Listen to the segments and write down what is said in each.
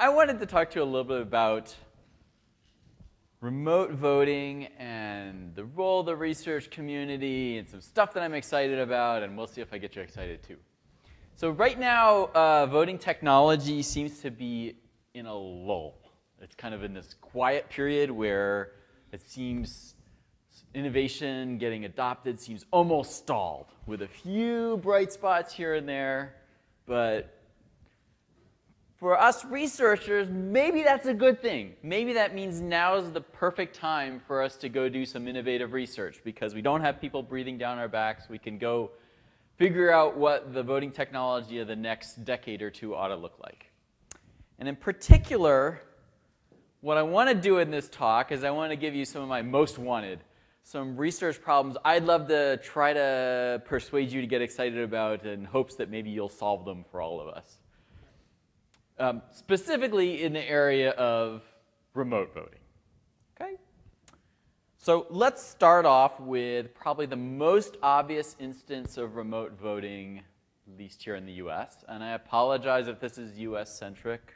I wanted to talk to you a little bit about remote voting and the role of the research community and some stuff that I'm excited about, and we'll see if I get you excited too. So right now, voting technology seems to be in a lull. It's kind of in this quiet period where it seems innovation getting adopted seems almost stalled, with a few bright spots here and there, but for us researchers, maybe that's a good thing. Maybe that means now is the perfect time for us to go do some innovative research because we don't have people breathing down our backs. We can go figure out what the voting technology of the next decade or two ought to look like. And in particular, what I want to do in this talk is I want to give you some of my most wanted, some research problems I'd love to try to persuade you to get excited about in hopes that maybe you'll solve them for all of us. Specifically in the area of remote voting. Okay? So let's start off with probably the most obvious instance of remote voting, at least here in the US. And I apologize if this is US-centric.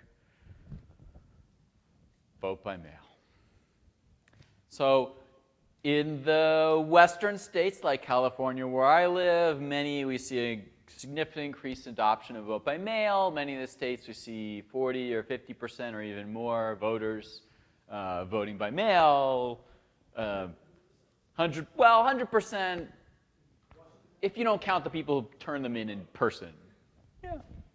Vote by mail. So in the western states like California where I live, we see a significant increase in adoption of vote by mail. Many of the states we see 40 or 50% or even more voters voting by mail. 100% if you don't count the people who turn them in person. Yeah.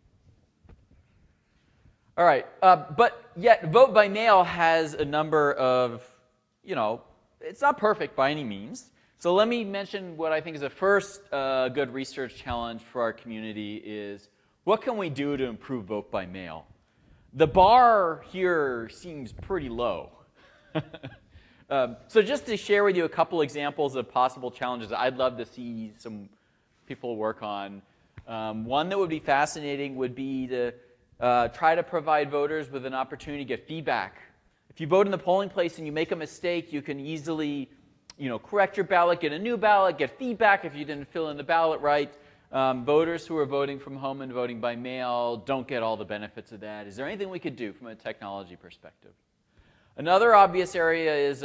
All right, but yet vote by mail has a number of, it's not perfect by any means. So let me mention what I think is the first good research challenge for our community is what can we do to improve vote by mail? The bar here seems pretty low. So just to share with you a couple examples of possible challenges I'd love to see some people work on. One that would be fascinating would be to try to provide voters with an opportunity to get feedback. If you vote in the polling place and you make a mistake, you can easily correct your ballot, get a new ballot, get feedback if you didn't fill in the ballot right. Voters who are voting from home and voting by mail don't get all the benefits of that. Is there anything we could do from a technology perspective? Another obvious area is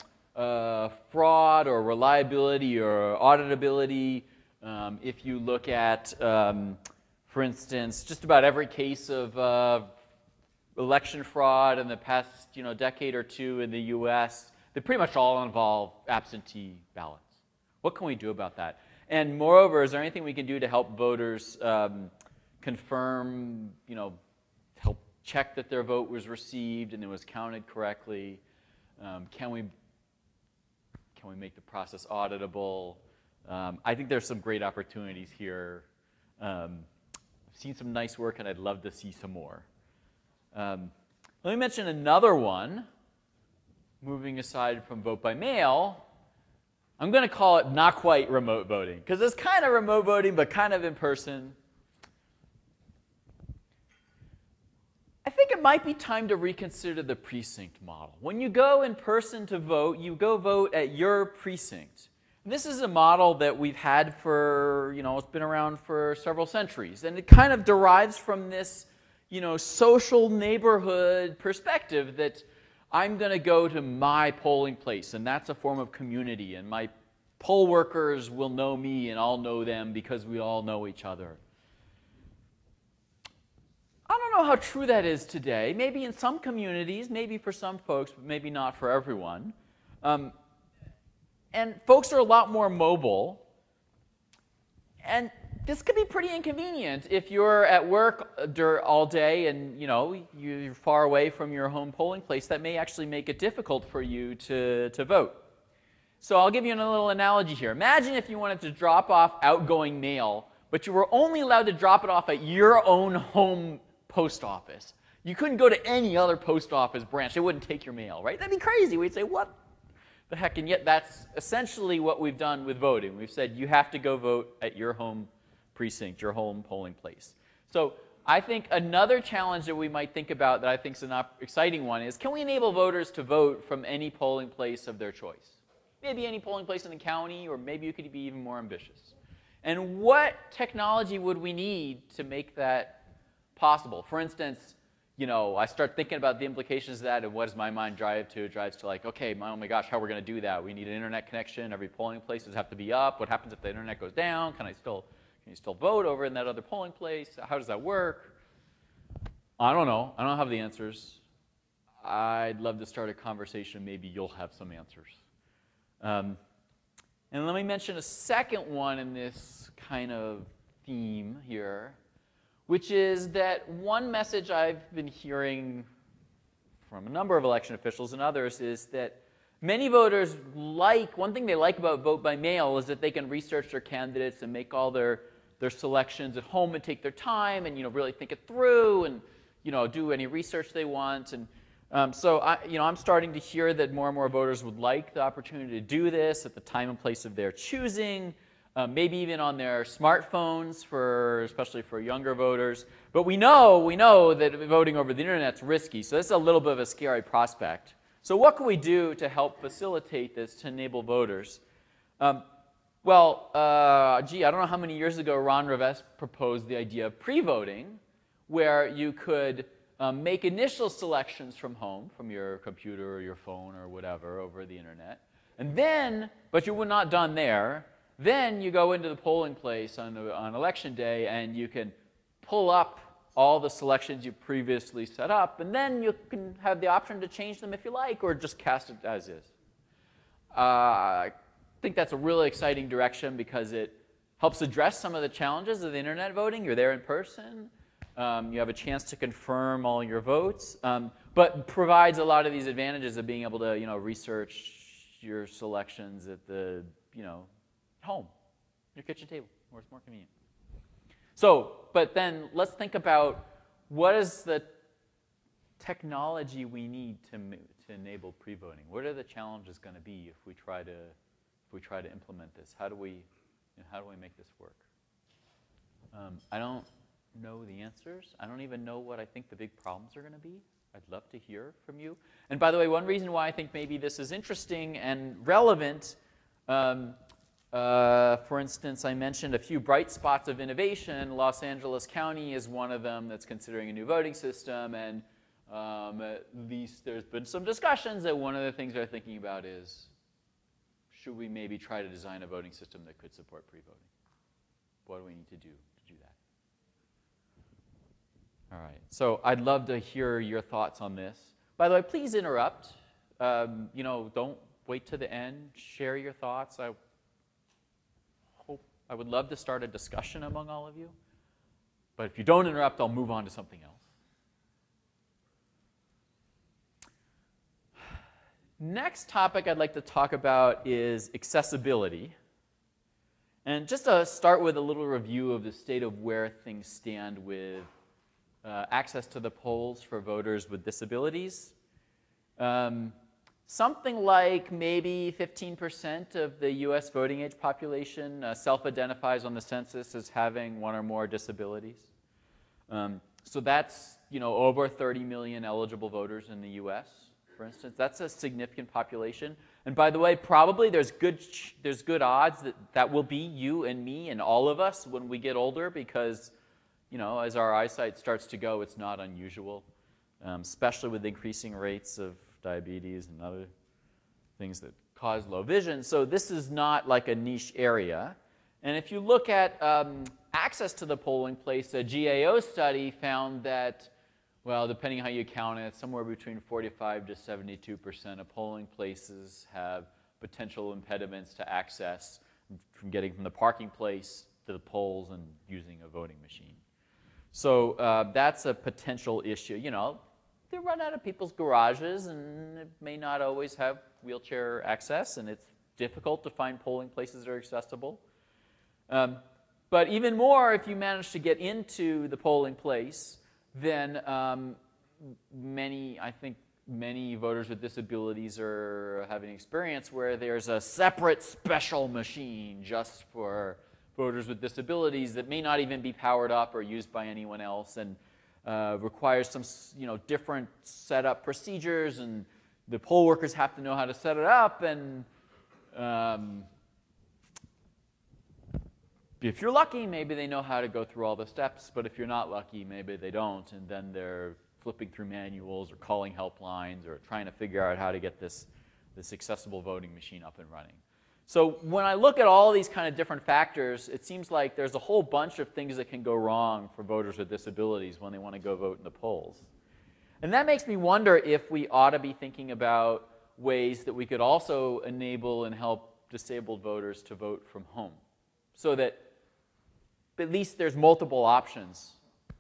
fraud or reliability or auditability. If you look at, for instance, just about every case of election fraud in the past decade or two in the US, they pretty much all involve absentee ballots. What can we do about that? And moreover, is there anything we can do to help voters confirm, help check that their vote was received and it was counted correctly? Can we make the process auditable? I think there's some great opportunities here. I've seen some nice work and I'd love to see some more. Let me mention another one. Moving aside from vote by mail, I'm going to call it not quite remote voting, because it's kind of remote voting, but kind of in person. I think it might be time to reconsider the precinct model. When you go in person to vote, you go vote at your precinct. And this is a model that we've had for, it's been around for several centuries. And it kind of derives from this, social neighborhood perspective that I'm going to go to my polling place, and that's a form of community, and my poll workers will know me, and I'll know them because we all know each other. I don't know how true that is today. Maybe in some communities, maybe for some folks, but maybe not for everyone. And folks are a lot more mobile, and this could be pretty inconvenient if you're at work all day and you're far away from your home polling place. That may actually make it difficult for you to vote. So I'll give you a little analogy here. Imagine if you wanted to drop off outgoing mail, but you were only allowed to drop it off at your own home post office. You couldn't go to any other post office branch. They wouldn't take your mail, right? That'd be crazy. We'd say, what the heck? And yet that's essentially what we've done with voting. We've said you have to go vote at your home precinct, your home polling place. So I think another challenge that we might think about that I think is an exciting one is, can we enable voters to vote from any polling place of their choice? Maybe any polling place in the county, or maybe you could be even more ambitious. And what technology would we need to make that possible? For instance, I start thinking about the implications of that, and what does my mind drive to? It drives to like, okay, oh my gosh, how are we going to do that? We need an internet connection. Every polling place does have to be up. What happens if the internet goes down? Can you still vote over in that other polling place? How does that work? I don't know. I don't have the answers. I'd love to start a conversation. Maybe you'll have some answers. And let me mention a second one in this kind of theme here, which is that one message I've been hearing from a number of election officials and others is that many voters one thing they like about vote by mail is that they can research their candidates and make all their selections at home and take their time and really think it through and do any research they want. And so I'm starting to hear that more and more voters would like the opportunity to do this at the time and place of their choosing. Maybe even on their smartphones, especially for younger voters. But we know that voting over the internet is risky, so this is a little bit of a scary prospect. So what can we do to help facilitate this, to enable voters? I don't know how many years ago Ron Rivest proposed the idea of pre-voting, where you could make initial selections from home, from your computer or your phone or whatever, over the internet. And then, but you were not done there. Then you go into the polling place on election day and you can pull up all the selections you previously set up, and then you can have the option to change them if you like, or just cast it as is. I think that's a really exciting direction because it helps address some of the challenges of the internet voting. You're there in person. You have a chance to confirm all your votes, but provides a lot of these advantages of being able to research your selections at the home, your kitchen table, where it's more convenient. So, but then let's think about what is the technology we need to enable pre-voting. What are the challenges going to be if we try to implement this? How do we make this work? I don't know the answers. I don't even know what I think the big problems are going to be. I'd love to hear from you. And by the way, one reason why I think maybe this is interesting and relevant. For instance, I mentioned a few bright spots of innovation. Los Angeles County is one of them that's considering a new voting system, and at least there's been some discussions that one of the things they're thinking about is, should we maybe try to design a voting system that could support pre-voting? What do we need to do that? All right, so I'd love to hear your thoughts on this. By the way, please interrupt. Don't wait to the end. Share your thoughts. I would love to start a discussion among all of you. But if you don't interrupt, I'll move on to something else. Next topic I'd like to talk about is accessibility. And just to start with a little review of the state of where things stand with access to the polls for voters with disabilities. Something like maybe 15% of the U.S. voting age population self-identifies on the census as having one or more disabilities. So that's over 30 million eligible voters in the U.S., for instance. That's a significant population. And by the way, probably there's good odds that will be you and me and all of us when we get older because, as our eyesight starts to go, it's not unusual, especially with increasing rates of diabetes and other things that cause low vision. So this is not like a niche area. And if you look at access to the polling place, a GAO study found that, well, depending on how you count it, somewhere between 45 to 72% of polling places have potential impediments to access from getting from the parking place to the polls and using a voting machine. So that's a potential issue. They run out of people's garages, and it may not always have wheelchair access, and it's difficult to find polling places that are accessible. But even more, if you manage to get into the polling place, then many voters with disabilities are having an experience where there's a separate special machine just for voters with disabilities that may not even be powered up or used by anyone else, and requires some different setup procedures, and the poll workers have to know how to set it up, and if you're lucky, maybe they know how to go through all the steps, but if you're not lucky, maybe they don't, and then they're flipping through manuals or calling helplines or trying to figure out how to get this accessible voting machine up and running. So when I look at all these kind of different factors, it seems like there's a whole bunch of things that can go wrong for voters with disabilities when they want to go vote in the polls. And that makes me wonder if we ought to be thinking about ways that we could also enable and help disabled voters to vote from home, so that at least there's multiple options.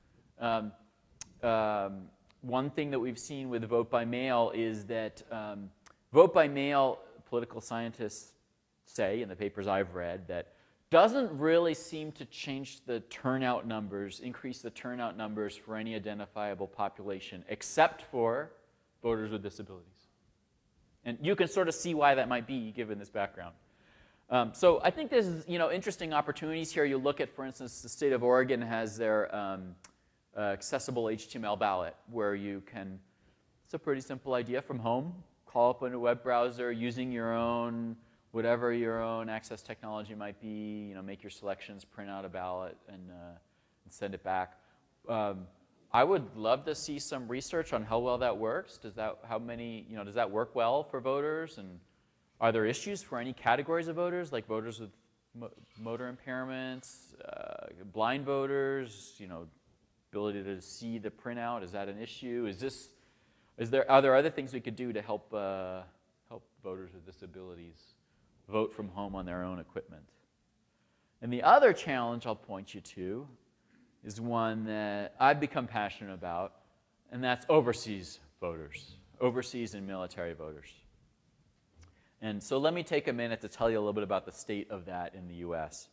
One thing that we've seen with vote by mail is that vote by mail, political scientists say in the papers I've read, that doesn't really seem to change the turnout numbers, increase the turnout numbers for any identifiable population, except for voters with disabilities. And you can sort of see why that might be, given this background. So I think there's interesting opportunities here. You look at, for instance, the state of Oregon has their accessible HTML ballot, where you can, it's a pretty simple idea from home, call up on a web browser using your own, whatever your own access technology might be, make your selections, print out a ballot, and send it back. I would love to see some research on how well that works. Does that work well for voters? And are there issues for any categories of voters, like voters with motor impairments, blind voters, ability to see the printout? Is that an issue? Are there other things we could do to help voters with disabilities vote from home on their own equipment? And the other challenge I'll point you to is one that I've become passionate about, and that's overseas voters, overseas and military voters. And so let me take a minute to tell you a little bit about the state of that in the U.S.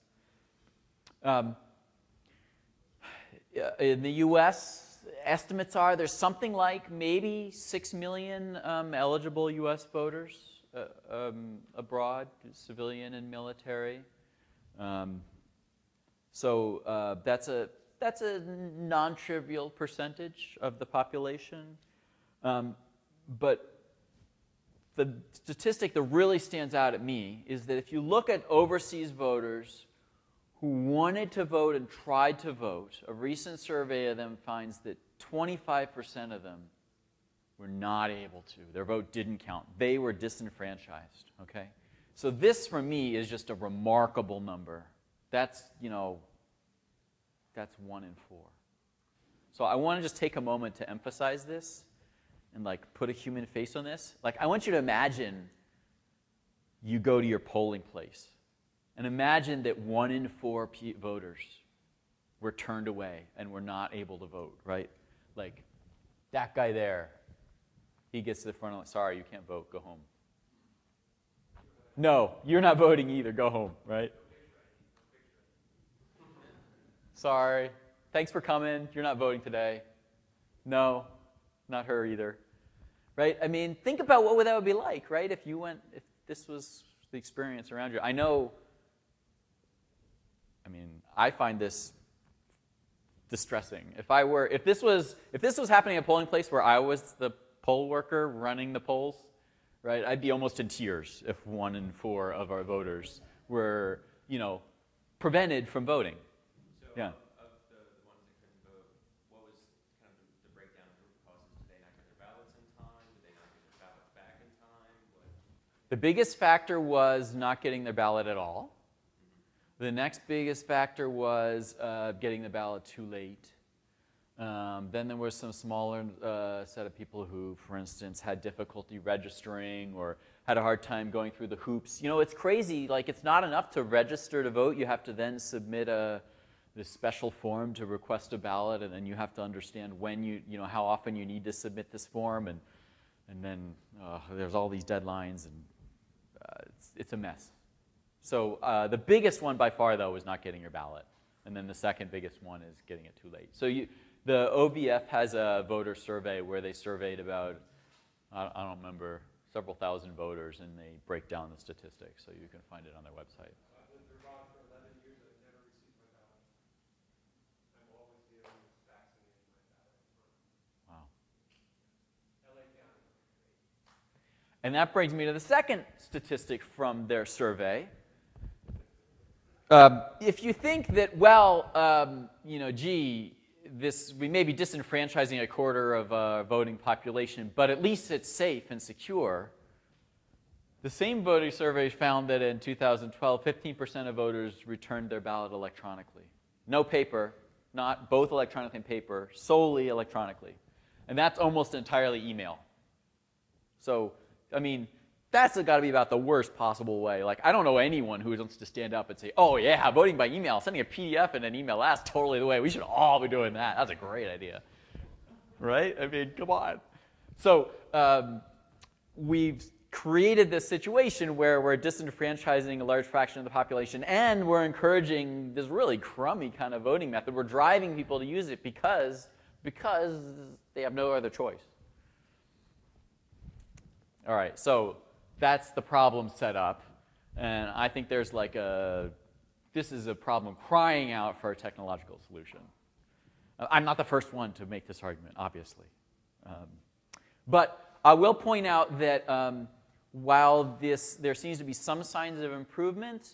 In the U.S., estimates are there's something like maybe 6 million eligible U.S. voters abroad, civilian and military. So that's a non-trivial percentage of the population. But the statistic that really stands out at me is that if you look at overseas voters who wanted to vote and tried to vote, a recent survey of them finds that 25% of them were not able to. Their vote didn't count. They were disenfranchised, okay? So this, for me, is just a remarkable number. That's 1 in 4. So I want to just take a moment to emphasize this and put a human face on this. I want you to imagine you go to your polling place and imagine that 1 in 4 voters were turned away and were not able to vote, right? That guy there, he gets to the front, sorry, you can't vote, go home. No, you're not voting either, go home, right? Sorry, thanks for coming, you're not voting today. No, not her either, right? I mean, think about what that would be like, right? If this was the experience around you. I find this distressing. If this was happening at a polling place where I was the poll worker running the polls, right? I'd be almost in tears if 1 in 4 of our voters were, prevented from voting. So yeah. Of the ones that couldn't vote, what was kind of the breakdown of root causes? Did they not get their ballots in time? Did they not get their ballots back in time? The biggest factor was not getting their ballot at all. The next biggest factor was getting the ballot too late. Then there was some smaller set of people who, for instance, had difficulty registering or had a hard time going through the hoops. It's crazy. It's not enough to register to vote. You have to then submit this special form to request a ballot, and then you have to understand when how often you need to submit this form, and then there's all these deadlines, and it's a mess. So the biggest one by far, though, was not getting your ballot. And then the second biggest one is getting it too late. So the OVF has a voter survey where they surveyed about, I don't remember, several thousand voters, and they break down the statistics. So you can find it on their website. I've lived in Vermont for 11 years. I've never received my ballot. I'm always dealing with vaccinating my ballot. Wow. LA County. And that brings me to the second statistic from their survey. If you think that, we may be disenfranchising a quarter of a voting population, but at least it's safe and secure. The same voting survey found that in 2012, 15% of voters returned their ballot electronically. No paper, not both electronic and paper, solely electronically. And that's almost entirely email. So, I mean, that's got to be about the worst possible way. Like, I don't know anyone who wants to stand up and say, oh yeah, voting by email, sending a PDF in an email, that's totally the way. We should all be doing that. That's a great idea. Right? I mean, come on. So we've created this situation where we're disenfranchising a large fraction of the population, and we're encouraging this really crummy kind of voting method. We're driving people to use it because they have no other choice. All right, so that's the problem set up, and I think there's like this is a problem crying out for a technological solution. I'm not the first one to make this argument, obviously. But I will point out that while there seems to be some signs of improvement,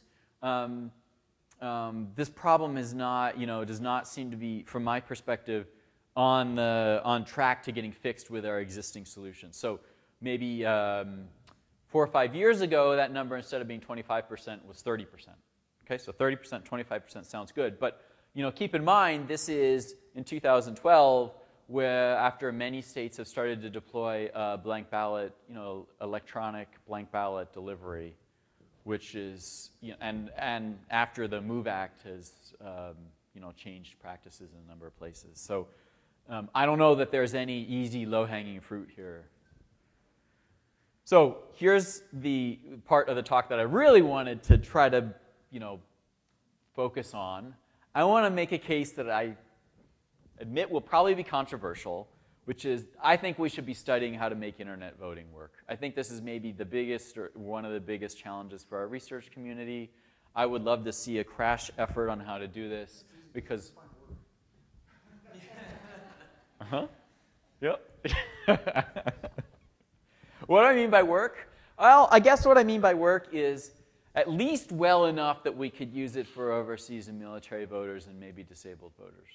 this problem is not, does not seem to be, from my perspective, on track to getting fixed with our existing solutions. So maybe 4 or 5 years ago, that number, instead of being 25%, was 30%. Okay, so 30%, 25% sounds good. But keep in mind, this is in 2012, where after many states have started to deploy blank ballot, electronic blank ballot delivery, which is, and after the MOVE Act has, changed practices in a number of places. So I don't know that there's any easy low-hanging fruit here. So here's the part of the talk that I really wanted to try to, focus on. I want to make a case that I admit will probably be controversial, which is I think we should be studying how to make internet voting work. I think this is maybe the biggest or one of the biggest challenges for our research community. I would love to see a crash effort on how to do this because... Uh-huh. Yep. What do I mean by work? Well, I guess what I mean by work is at least well enough that we could use it for overseas and military voters and maybe disabled voters.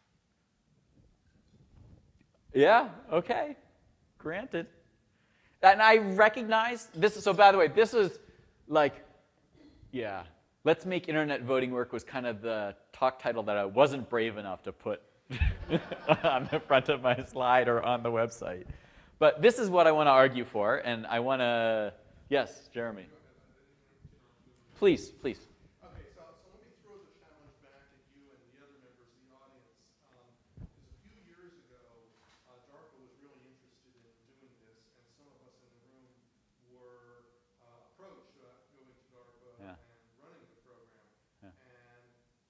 Yeah, okay, granted. And I recognize this. So by the way, this is like, yeah, let's make internet voting work was kind of the talk title that I wasn't brave enough to put on the front of my slide or on the website. But this is what I want to argue for, and I want to, yes, Jeremy. Please. Okay, so let me throw the challenge back at you and the other members of the audience. Because a few years ago, DARPA was really interested in doing this, and some of us in the room were approached about going to DARPA and running the program. Yeah. And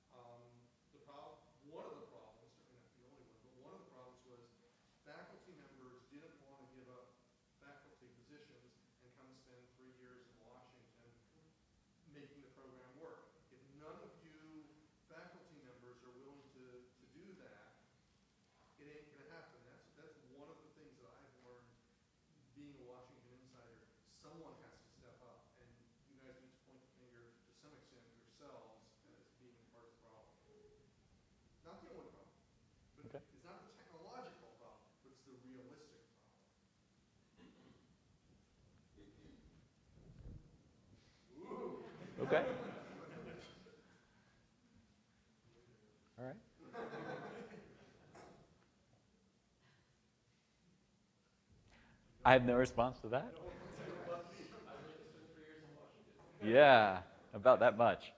one of the problems, certainly not the only one, but one of the problems was faculty members didn't want to give up faculty positions and come spend 3 years in Washington making the program work. If none of you faculty members are willing to do that, it ain't going to happen. That's one of the things that I've learned being a Washington insider. Someone has to step up, and you guys need to point the finger to some extent yourselves as being part of the problem. Not the only problem. But Okay. it's not the technological problem, but it's the realistic problem. Okay. All right. I have no response to that. Yeah, about that much.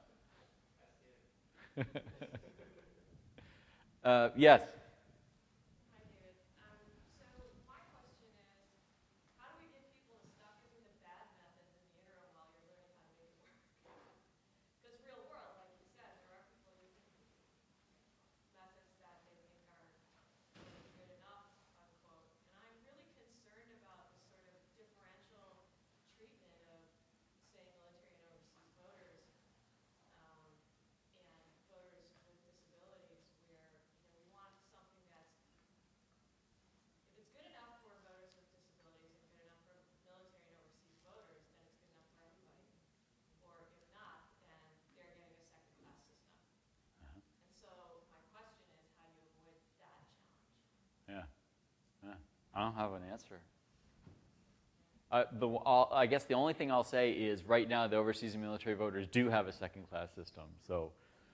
Yes. Hi, David. So my question is, how do we get people to stop using the bad methods in the interim while you're learning how to make it work? Because real world, like you said, there are people using methods that they think are good enough, unquote. And I'm really concerned about the sort of differential treatment of, say, military and overseas voters and voters with disabilities, where we want some don't have an answer. I guess the only thing I'll say is right now the overseas and military voters do have a second-class system. So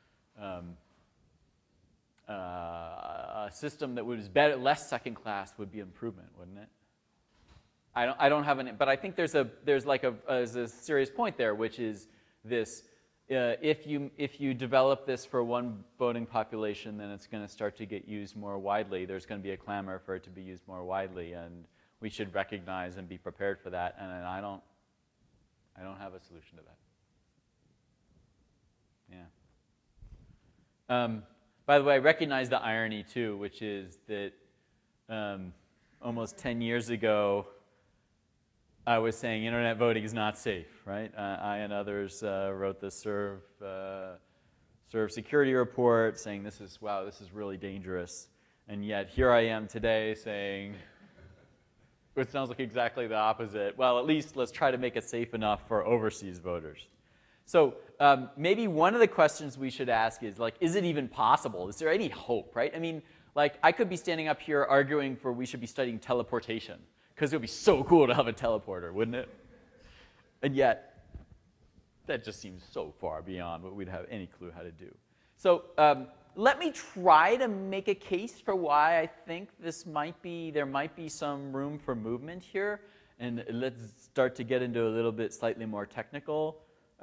a system that was better, less second-class would be an improvement, wouldn't it? I don't have an, but I think there's a serious point there, which is this: if you develop this for one voting population, then it's going to start to get used more widely. There's going to be a clamor for it to be used more widely, and we should recognize and be prepared for that. And I don't have a solution to that. Yeah. By the way, I recognize the irony too, which is that almost 10 years ago, I was saying internet voting is not safe, right? I and others wrote the Serve Security Report saying this is really dangerous. And yet here I am today saying, it sounds like exactly the opposite. Well, at least let's try to make it safe enough for overseas voters. So maybe one of the questions we should ask is, like, is it even possible? Is there any hope, right? I mean, like, I could be standing up here arguing for we should be studying teleportation, because it would be so cool to have a teleporter, wouldn't it? And yet, that just seems so far beyond what we'd have any clue how to do. So let me try to make a case for why I think there might be some room for movement here. And let's start to get into a little bit slightly more technical.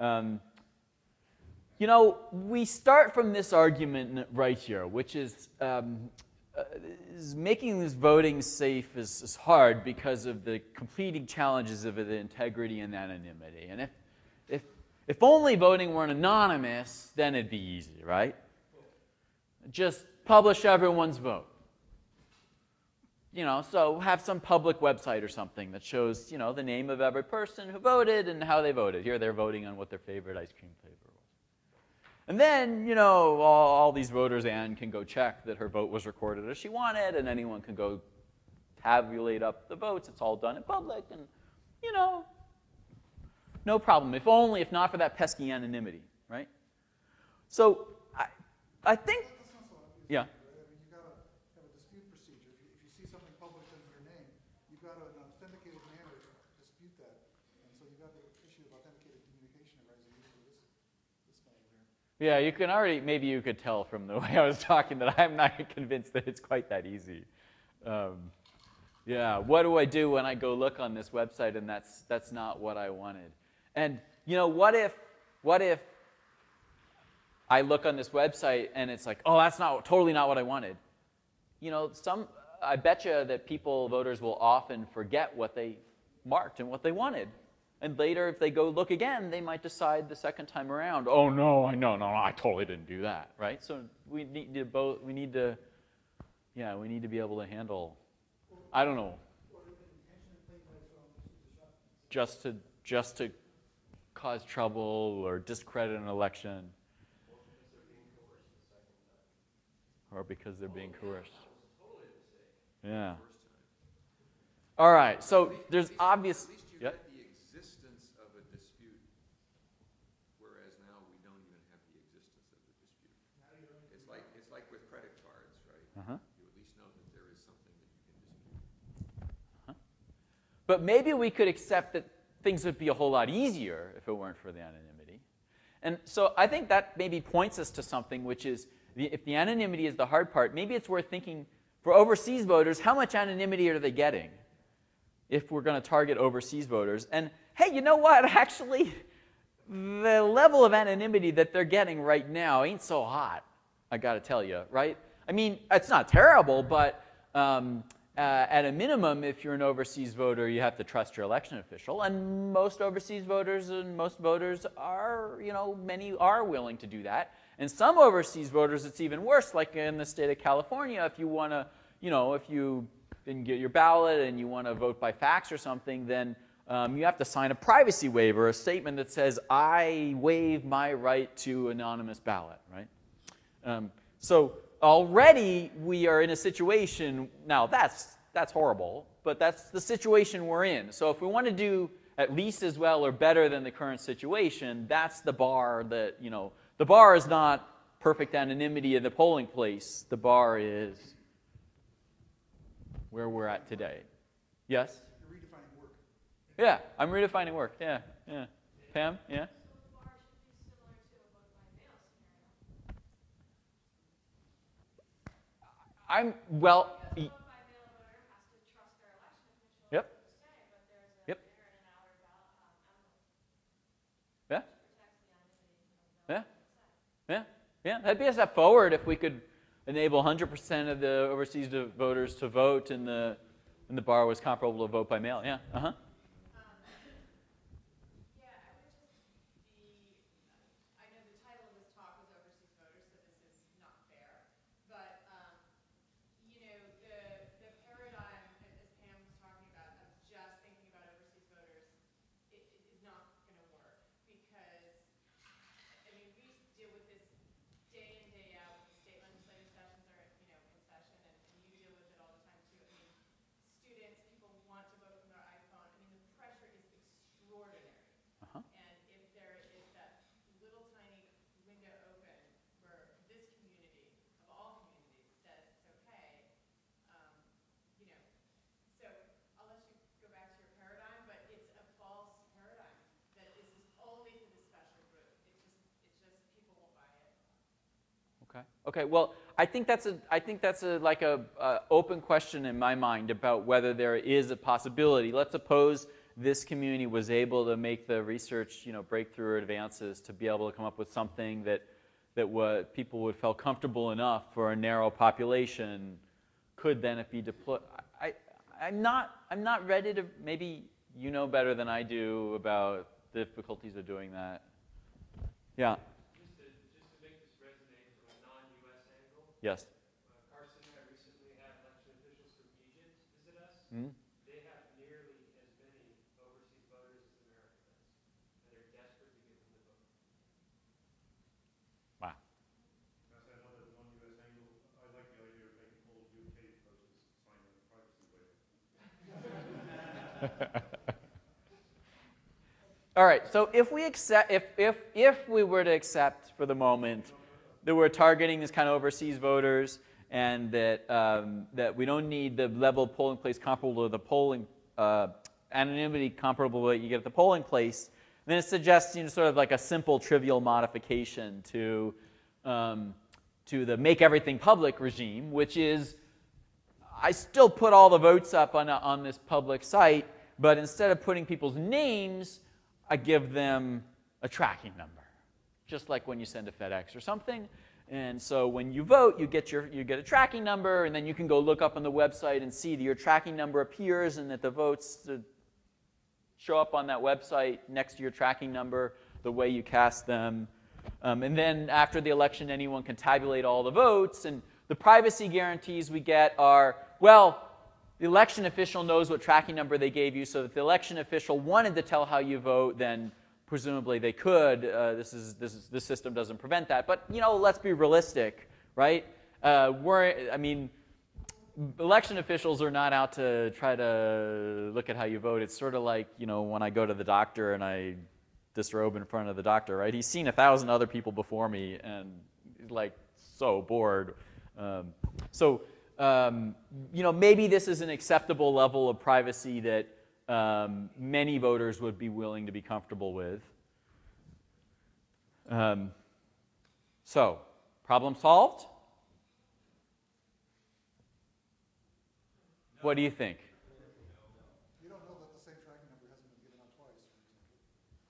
We start from this argument right here, which is making this voting safe is hard because of the competing challenges of the integrity and anonymity. And if only voting weren't anonymous, then it'd be easy, right? Just publish everyone's vote. So have some public website or something that shows, the name of every person who voted and how they voted. Here they're voting on what their favorite ice cream flavor was. And then, all these voters, Anne can go check that her vote was recorded as she wanted, and anyone can go tabulate up the votes. It's all done in public, and, no problem. If not for that pesky anonymity, right? So I think, yeah. You've got to have a dispute procedure. If you see something published under your name, you've got an authenticated manner to dispute that. And so you've got the issue of authenticated communication arising for this fellow here. Yeah, maybe you could tell from the way I was talking that I'm not convinced that it's quite that easy. What do I do when I go look on this website and that's not what I wanted? And, what if I look on this website and it's like, oh, that's totally not what I wanted. I bet you that voters will often forget what they marked and what they wanted. And later, if they go look again, they might decide the second time around, oh, no, I totally didn't do that, right? So we need to be able to handle, I don't know, just to cause trouble or discredit an election. Or because they're being coerced. Yeah. All right, so there's obvious... At least you get the existence of a dispute, whereas now we don't even have the existence of the dispute. It's like with credit cards, right? Uh-huh. You at least know that there is something that you can dispute. Uh-huh. But maybe we could accept that things would be a whole lot easier if it weren't for the anonymity. And so I think that maybe points us to something, which is, if the anonymity is the hard part, maybe it's worth thinking, for overseas voters, how much anonymity are they getting if we're going to target overseas voters? And hey, you know what? Actually, the level of anonymity that they're getting right now ain't so hot, I got to tell you, right? I mean, it's not terrible, but at a minimum, if you're an overseas voter, you have to trust your election official. And most overseas voters and most voters are, many are willing to do that. And some overseas voters, it's even worse, like in the state of California, if you want to, if you didn't get your ballot and you want to vote by fax or something, then you have to sign a privacy waiver, a statement that says, I waive my right to anonymous ballot, right? So already we are in a situation, now that's horrible, but that's the situation we're in. So if we want to do at least as well or better than the current situation, that's the bar that, the bar is not perfect anonymity in the polling place. The bar is where we're at today. Yes? You're redefining work. Yeah, I'm redefining work. Yeah, yeah. Pam, yeah? So the bar should be similar to a vote by mail scenario. Well, Because a vote by mail voter has to trust their election official yep, to stay, but there's an yep, inner and an outer envelope yeah, which protects the anonymity of the yeah, election site. yeah, yeah. That'd be a step forward if we could enable 100% of the overseas voters to vote and the bar was comparable to vote by mail. Yeah, uh-huh. Yeah, I would just be, I know the title of this talk was overseas voters, so this is not fair, but, you know, the paradigm, as Pam was talking about, of just thinking about overseas voters, it is not going to work, because, I mean, we deal with this day in, day out when the state legislative sessions are, you know, in session, and you deal with it all the time, too. I mean, students, people want to vote from their iPhone. I mean, the pressure is extraordinary. Uh-huh. And if there is that little tiny window open where this community, of all communities, says it's okay, you know, so I'll let you go back to your paradigm, but it's a false paradigm that this is only for the special group. It's just people won't buy it. Okay. Okay. Well, I think that's like a open question in my mind about whether there is a possibility. Let's suppose this community was able to make the research, breakthrough or advances to be able to come up with something that people would feel comfortable enough for a narrow population. Could then it be deployed? I'm not ready to. Maybe you know better than I do about the difficulties of doing that. Yeah. Just to make this resonate from a non-U.S. angle, Yes. Carson and I recently had election officials from Egypt visit us. Mm-hmm. They have nearly as many overseas voters as America does, and they're desperate to get them to vote. Wow. That's another non-US angle. I like the idea of making all UK voters sign a privacy waiver. All right. So if we accept, if we were to accept for the moment that we're targeting this kind of overseas voters, and that we don't need the level of polling place comparable to the polling anonymity comparable to what you get at the polling place, then it suggests sort of like a simple, trivial modification to the make everything public regime, which is I still put all the votes up on this public site, but instead of putting people's names, I give them a tracking number, just like when you send a FedEx or something. And so when you vote, you get a tracking number, and then you can go look up on the website and see that your tracking number appears and that the votes show up on that website next to your tracking number, the way you cast them. And then after the election, anyone can tabulate all the votes. And the privacy guarantees we get are, well, the election official knows what tracking number they gave you, so if the election official wanted to tell how you vote, then presumably they could. This system doesn't prevent that. But, let's be realistic, right? Election officials are not out to try to look at how you vote. It's sort of like, when I go to the doctor and I disrobe in front of the doctor, right? He's seen 1,000 other people before me, and he's like so bored. Maybe this is an acceptable level of privacy that many voters would be willing to be comfortable with. So, problem solved? What do you think? You don't know that the same tracking number hasn't been given out twice, for example.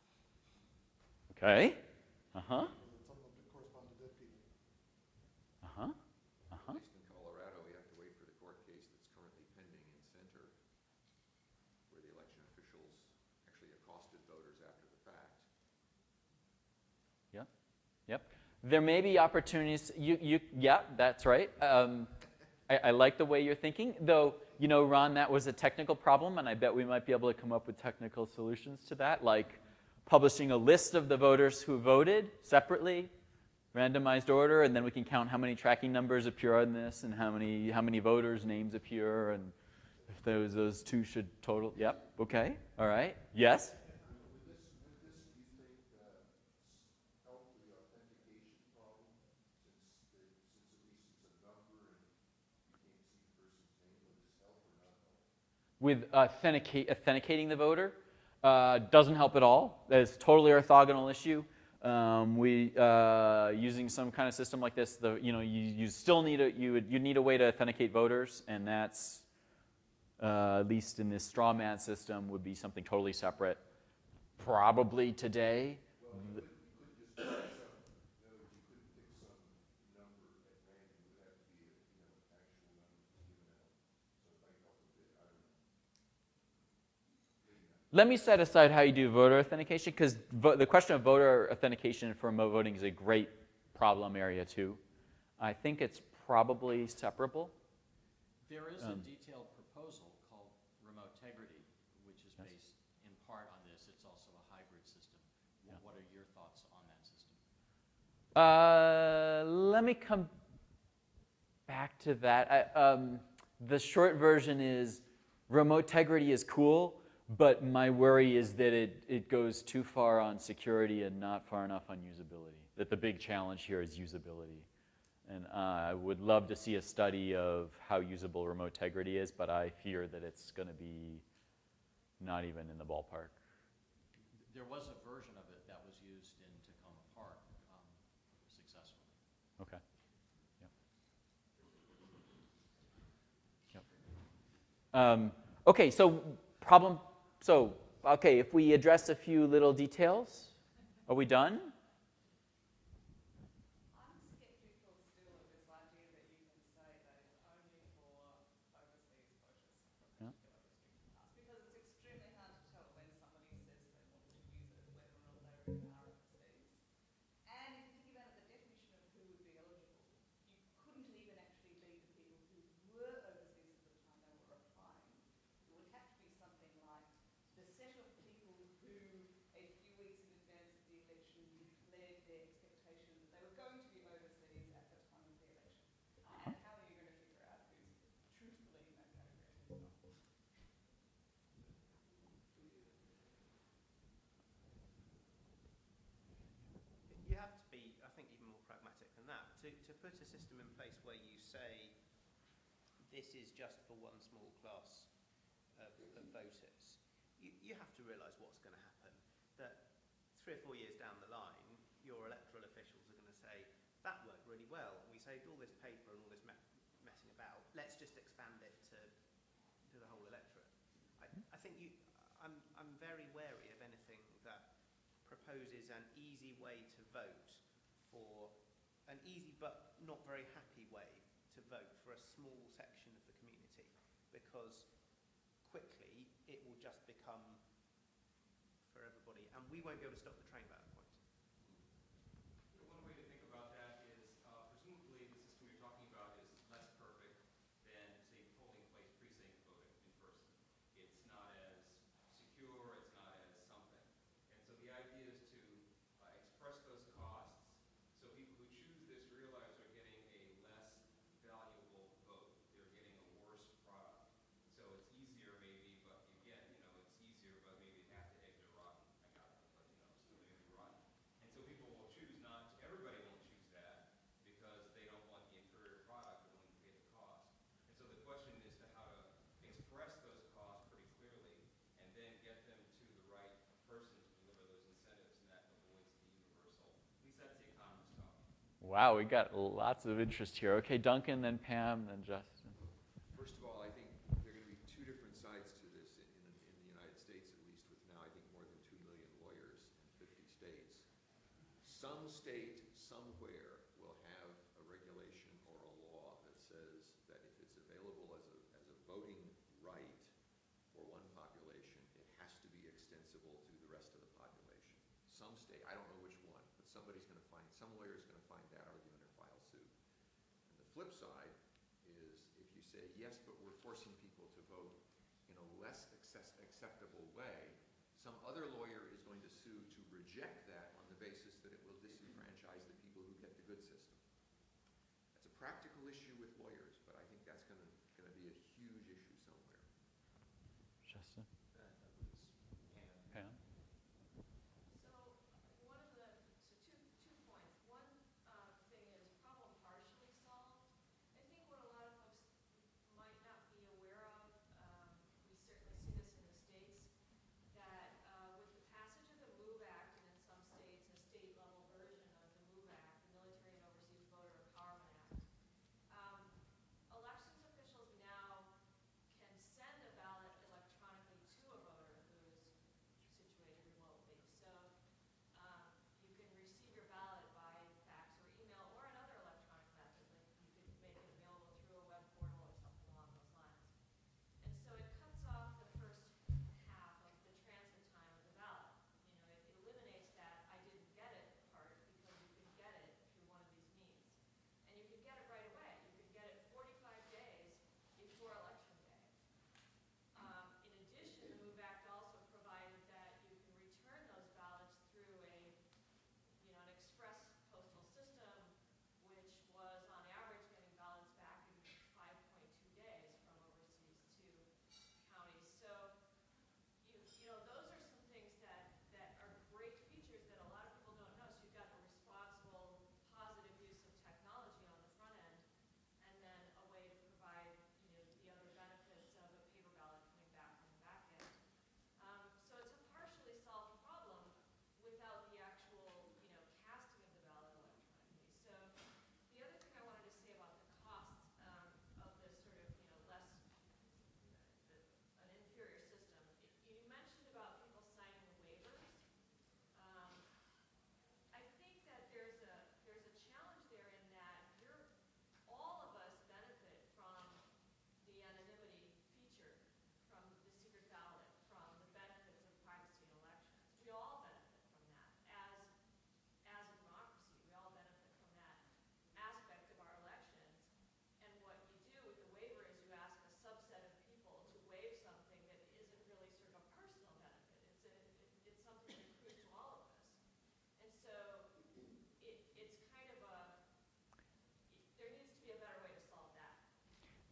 Okay. Uh-huh. Some of them correspond to dead people. Uh-huh. Uh-huh. At least in Colorado, we have to wait for the court case that's currently pending in Center, where the election officials actually accosted voters after the fact. Yep. Yep. There may be opportunities. Yeah, that's right. I like the way you're thinking, though. Ron, that was a technical problem, and I bet we might be able to come up with technical solutions to that, like publishing a list of the voters who voted separately, randomized order, and then we can count how many tracking numbers appear on this and how many voters' names appear, and if those two should total. Yep. Okay. All right. Yes. Would this, do you think, help with the authentication problem, since at least it's a number and you can't see the person's name? Would this help or not help? with authenticating the voter. Doesn't help at all. It's totally orthogonal issue. Using some kind of system like this, you still need you need a way to authenticate voters, and that's at least in this straw man system would be something totally separate. Probably today. You could just pick some, in other words, you couldn't pick some number at random. It would have to be an actual number that's given out. So it might help a bit. I don't know. Maybe not. Let me set aside how you do voter authentication, because the question of voter authentication for remote voting is a great problem area too. I think it's probably separable. There is a detailed proposal called Remotegrity, which is based in part on this. It's also a hybrid system. What are your thoughts on that system? Let me come back to that. The short version is Remotegrity is cool, but my worry is that it goes too far on security and not far enough on usability. That the big challenge here is usability. And I would love to see a study of how usable Remotegrity is, but I fear that it's going to be not even in the ballpark. There was a version of it that was used in Tacoma Park successfully. Okay. Yep. Okay, okay, if we address a few little details, are we done? I'm skeptical still of this idea that you can say that it's only for overseas voters from a particular district class, because it's extremely hard to tell when somebody says they want to use it, whether or not they really are overseas. And if you think about it, the definition of who would be eligible, you couldn't even actually be the people who were overseas at the time they were applying. It would have to be something like the set of people who, a few weeks in advance of the election, declared their expectation that they were going to be overseas at the time of the election. And how are you going to figure out who's truthfully in that category and who's not? You have to be, I think, even more pragmatic than that. To put a system in place where you say this is just for one small class of voters, you have to realise what's going to happen. That 3 or 4 years down the line, your electoral officials are going to say, that worked really well. We saved all this paper and all this messing about. Let's just expand it to the whole electorate. I think I'm very wary of anything that proposes an easy way to vote for an easy but not very happy way to vote for a small section of the community, because quickly it will just become for everybody, and we won't be able to stop the train by that point. One way to think about that is presumably the system you're talking about is less perfect than, say, polling place precinct voting in person. It's not as secure, it's not as something. And so the idea is to express those costs so people who choose this realize they're getting a less valuable vote. They're getting a worse product. So it's easier maybe, but again, it's easier, but maybe half the eggs are rotten. I got it, but still maybe rotten. And so people will choose not to, everybody won't choose that because they don't want the inferior product, they're willing to pay the cost. And so the question is to how to express those costs pretty clearly and then get them to the right person to deliver those incentives, and that avoids the universal. At least that's the economist talking. Wow, we got lots of interest here. Okay, Duncan, then Pam, then Justin. First of all, I think there are going to be two different sides to this in the United States, at least, with now I think more than 2 million lawyers in 50 states. Some state somewhere will have a regulation or a law that says that if it's available as a voting right for one population, it has to be extensible to the rest of the population. Some state, I don't know which one, but somebody's going to find, some lawyer's going to find that argument or file suit. And the flip side is if you say, yes, but we're forcing people to vote in a less acceptable way, some other lawyer is going to sue to reject that on the basis that it will disenfranchise the people who get the good system. That's a practical issue with lawyers, but I think that's going to be a huge issue somewhere. Justin? That was Pam? So one of the, so two points. One thing is problem partially solved. I think what a lot of folks might not be aware of, we certainly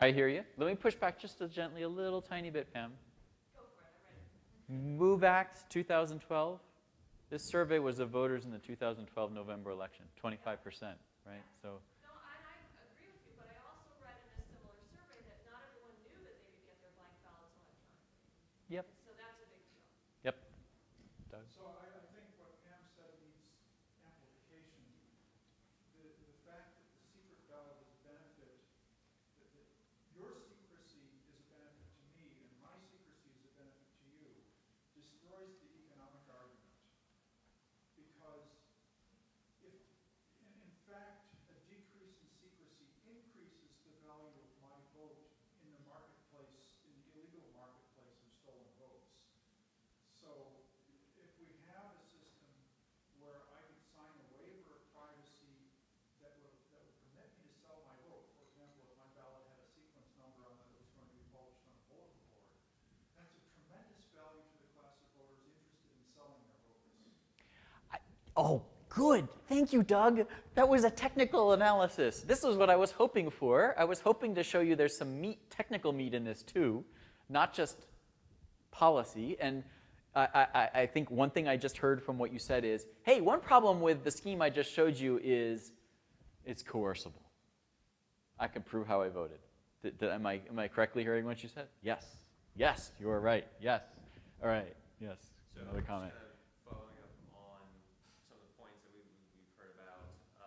I hear you. Let me push back just gently a little tiny bit, Pam. Go for it, I'm ready. MOVE Act 2012. This survey was of voters in the 2012 November election, 25%, right? So. No, and I agree with you, but I also read in a similar survey that not everyone knew that they could get their blank ballots electronically. Yep. So that's a big deal. Yep. Doug? So I think what Pam said needs amplification. The fact that the secret ballot is a benefit, your secrecy is a benefit to me, and my secrecy is a benefit to you, destroys the economic argument. Because if, in fact, a decrease in secrecy increases the value of my vote in the marketplace, in the illegal marketplace of stolen votes. So if we have a system where I could sign a waiver of privacy that would permit me to sell my vote, for example, if my ballot had a sequence number on it that was going to be published on a bulletin board, that's a tremendous value to the class of voters interested in selling their votes. Oh, good. Thank you, Doug. That was a technical analysis. This is what I was hoping for. I was hoping to show you there's some meat, technical meat in this too, not just policy. And I think one thing I just heard from what you said is, hey, one problem with the scheme I just showed you is it's coercible. I can prove how I voted. Am I correctly hearing what you said? Yes. Yes, you are right. Yes. All right. Yes. So Another comment. Just following up on some of the points that we've heard about,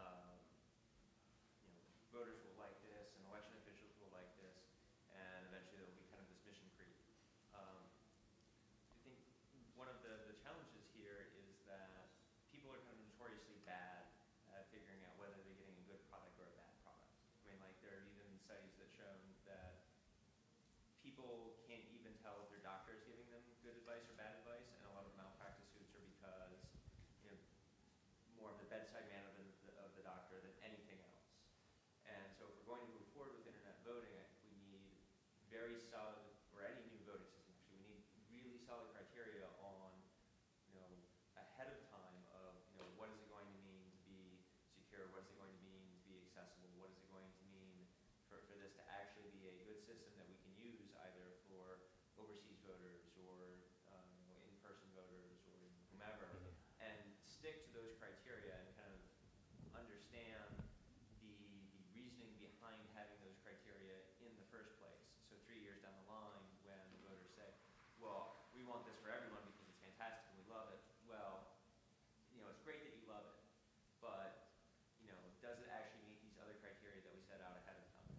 voters will like this, and election officials will like this, and eventually there will be kind of this mission creep. I think one of the challenges here is that people are kind of notoriously bad at figuring out whether they're getting a good product or a bad product. I mean, like, there have even studies that shown that people can't even tell if their doctor is giving them good advice or bad advice, and a lot of malpractice suits are because more of the bedside manner of the doctor than anything else. And so if we're going to move forward with internet voting, we need very solid, or any new voting system actually, we need really solid criteria on, ahead of time of, what is it going to mean to be secure, what is it going to mean to be accessible, what is it going to mean for this to actually be a good system that we can use either for overseas voters or in-person voters or whomever, and stick to those criteria and kind of understand the reasoning behind having those criteria in the first place. So 3 years down the line, when voters say, well, we want this for everyone because it's fantastic and we love it, well, it's great that you love it, but, does it actually meet these other criteria that we set out ahead of time?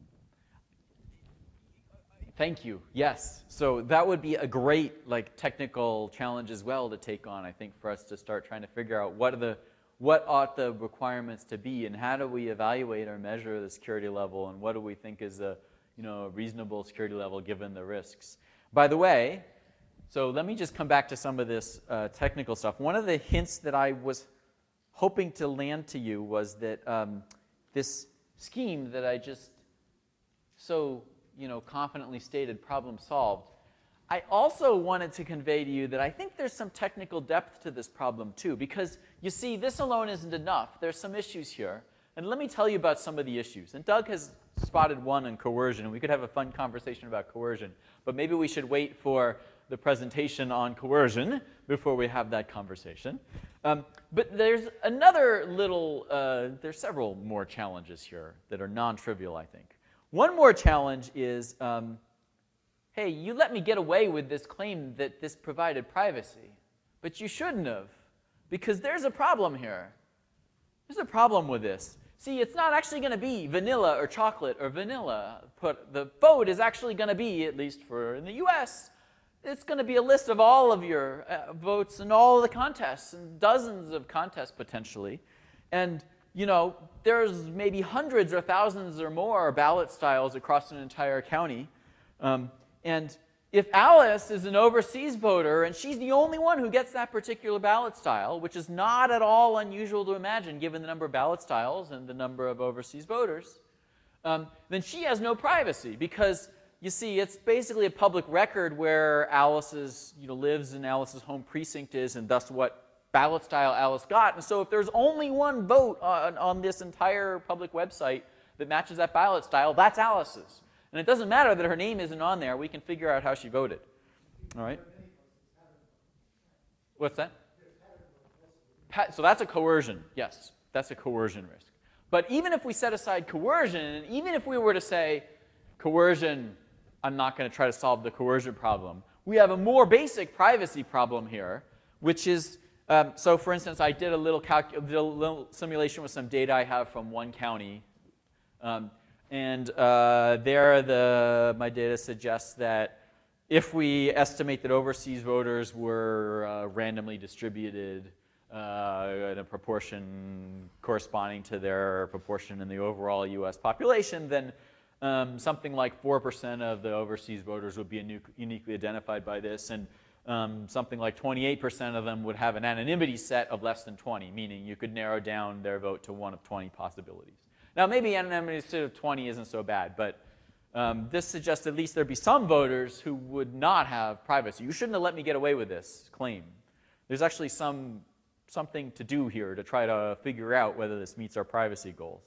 Thank you. Yes. So that would be a great technical challenge as well to take on, I think, for us to start trying to figure out what ought the requirements to be, and how do we evaluate or measure the security level, and what do we think is a reasonable security level given the risks. By the way, so let me just come back to some of this technical stuff. One of the hints that I was hoping to land to you was that this scheme that I just so confidently stated, problem solved. I also wanted to convey to you that I think there's some technical depth to this problem too, because you see, this alone isn't enough. There's some issues here, and let me tell you about some of the issues. And Doug has spotted one on coercion, and we could have a fun conversation about coercion, but maybe we should wait for the presentation on coercion before we have that conversation. But there's another little, there's several more challenges here that are non-trivial, I think. One more challenge is, hey, you let me get away with this claim that this provided privacy, but you shouldn't have, because there's a problem here. There's a problem with this. See, it's not actually going to be vanilla or chocolate or vanilla. The vote is actually going to be, at least for in the US, it's going to be a list of all of your votes and all of the contests, and dozens of contests potentially. And there's maybe hundreds or thousands or more ballot styles across an entire county. And if Alice is an overseas voter and she's the only one who gets that particular ballot style, which is not at all unusual to imagine given the number of ballot styles and the number of overseas voters, then she has no privacy because, you see, it's basically a public record where Alice's lives and Alice's home precinct is, and thus what ballot style Alice got. And so if there's only one vote on this entire public website that matches that ballot style, that's Alice's. And it doesn't matter that her name isn't on there. We can figure out how she voted. All right? What's that? So that's a coercion. Yes, that's a coercion risk. But even if we set aside coercion, and even if we were to say, coercion, I'm not going to try to solve the coercion problem, we have a more basic privacy problem here, which is, so for instance, I did a little simulation with some data I have from one county. There my data suggests that if we estimate that overseas voters were randomly distributed in a proportion corresponding to their proportion in the overall U.S. population, then something like 4% of the overseas voters would be uniquely identified by this, and something like 28% of them would have an anonymity set of less than 20, meaning you could narrow down their vote to one of 20 possibilities. Now, maybe anonymity set of 20 isn't so bad, but this suggests at least there'd be some voters who would not have privacy. You shouldn't have let me get away with this claim. There's actually something to do here to try to figure out whether this meets our privacy goals.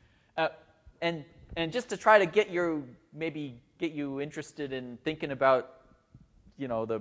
And just to try to get you interested in thinking about, the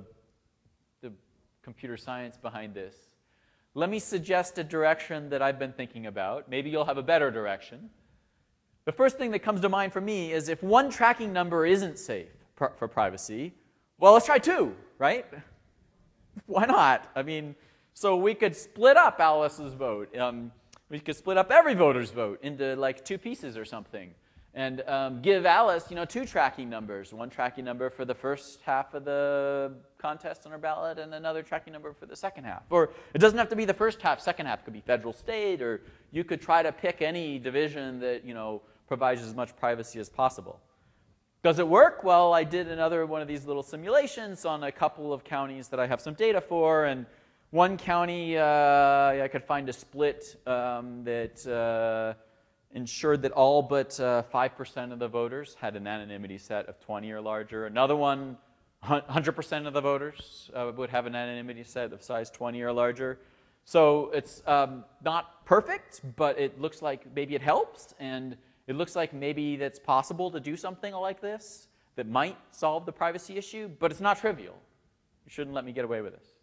computer science behind this, let me suggest a direction that I've been thinking about. Maybe you'll have a better direction. The first thing that comes to mind for me is if one tracking number isn't safe for privacy, well, let's try 2, right? Why not? I mean, so we could split up Alice's vote. We could split up every voter's vote into like 2 pieces or something, and give Alice, 2 tracking numbers. One tracking number for the first half of the contest on her ballot, and another tracking number for the second half. Or it doesn't have to be the first half, second half. It could be federal, state, or you could try to pick any division that provides as much privacy as possible. Does it work? Well, I did another one of these little simulations on a couple of counties that I have some data for, and one county I could find a split that ensured that all but 5% of the voters had an anonymity set of 20 or larger. Another one, 100% of the voters would have an anonymity set of size 20 or larger. So it's not perfect, but it looks like maybe it helps, and it looks like maybe that's possible to do something like this that might solve the privacy issue, but it's not trivial. You shouldn't let me get away with this.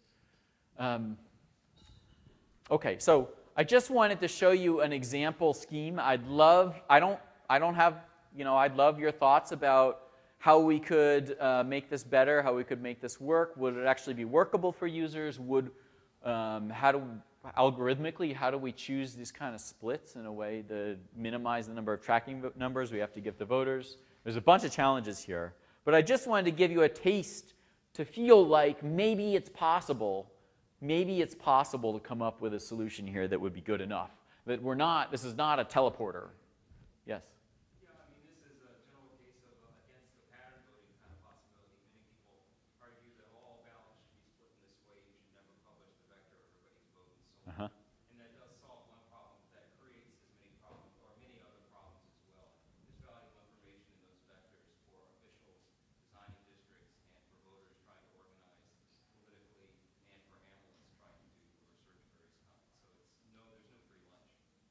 Okay, so I just wanted to show you an example scheme. I'd love your thoughts about how we could make this better, how we could make this work. Would it actually be workable for users? Algorithmically, how do we choose these kind of splits in a way to minimize the number of tracking numbers we have to give to voters? There's a bunch of challenges here, but I just wanted to give you a taste to feel like maybe it's possible to come up with a solution here that would be good enough. That this is not a teleporter. Yes? Yeah, I mean, this is a general case of against the pattern voting kind of possibility. Many people argue that all ballots should be split in this way. You should never publish the vector of everybody's vote and so on. And that does solve one problem. That creates as many problems, or many other problems as well. There's valuable information in those vectors for officials designing districts and for voters trying to organize politically and for analysts trying to research various comments. So there's no free lunch.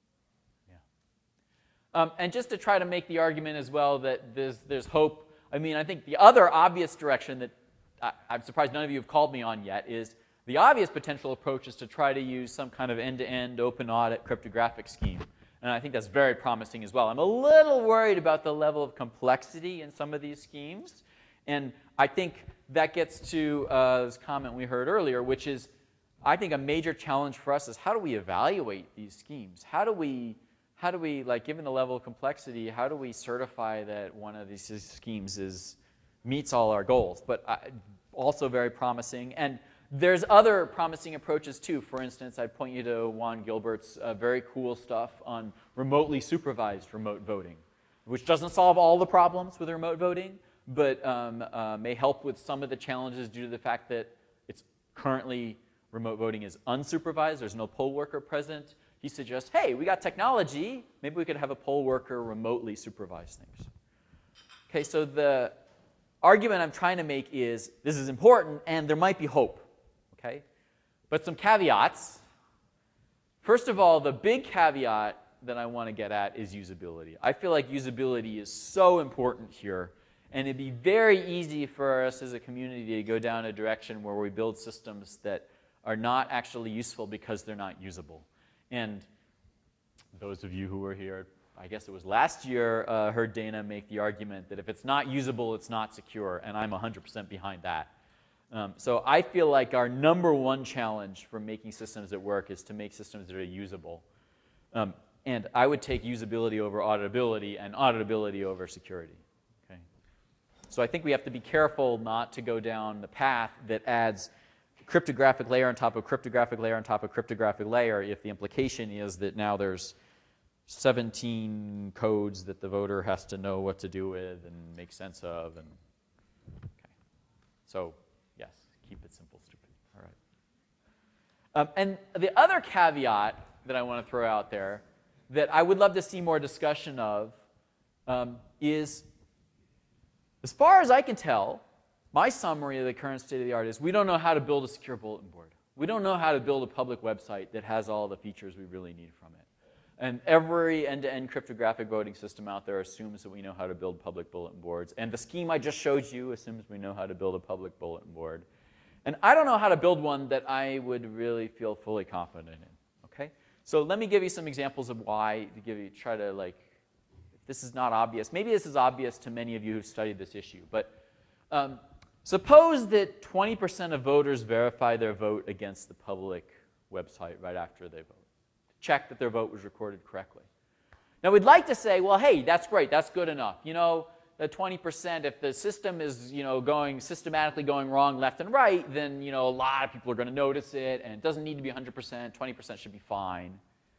And just to try to make the argument as well that there's hope, I mean, I think the other obvious direction that I'm surprised none of you have called me on yet is the obvious potential approach is to try to use some kind of end-to-end open audit cryptographic scheme. And I think that's very promising as well. I'm a little worried about the level of complexity in some of these schemes. And I think that gets to this comment we heard earlier, which is I think a major challenge for us is how do we evaluate these schemes? How do we, like, given the level of complexity, how do we certify that one of these schemes meets all our goals? But also very promising. And there's other promising approaches too. For instance, I'd point you to Juan Gilbert's very cool stuff on remotely supervised remote voting, which doesn't solve all the problems with remote voting, but may help with some of the challenges due to the fact that it's currently remote voting is unsupervised. There's no poll worker present. He suggests, hey, we got technology. Maybe we could have a poll worker remotely supervise things. Okay, so the argument I'm trying to make is this is important and there might be hope. Okay, but some caveats. First of all, the big caveat that I want to get at is usability. I feel like usability is so important here And it'd be very easy for us as a community to go down a direction where we build systems that are not actually useful because they're not usable. And those of you who were here, I guess it was last year, heard Dana make the argument that if it's not usable, it's not secure, and I'm 100% behind that. So I feel like our number one challenge for making systems that work is to make systems that are usable. And I would take usability over auditability and auditability over security. Okay? So I think we have to be careful not to go down the path that adds cryptographic layer on top of cryptographic layer on top of cryptographic layer if the implication is that now there's 17 codes that the voter has to know what to do with and make sense of. And okay. So yes, keep it simple, stupid. All right. And the other caveat that I want to throw out there that I would love to see more discussion of is, as far as I can tell, my summary of the current state of the art is we don't know how to build a secure bulletin board. We don't know how to build a public website that has all the features we really need from it. And every end-to-end cryptographic voting system out there assumes that we know how to build public bulletin boards. And the scheme I just showed you assumes we know how to build a public bulletin board. And I don't know how to build one that I would really feel fully confident in. Okay? So let me give you some examples of why, to try to, like, if this is not obvious. Maybe this is obvious to many of you who've studied this issue. But suppose that 20% of voters verify their vote against the public website right after they vote. Check that their vote was recorded correctly. Now, we'd like to say, well, hey, that's great, that's good enough. You know, the 20%, if the system is, systematically going wrong left and right, then, a lot of people are going to notice it, and it doesn't need to be 100%, 20% should be fine.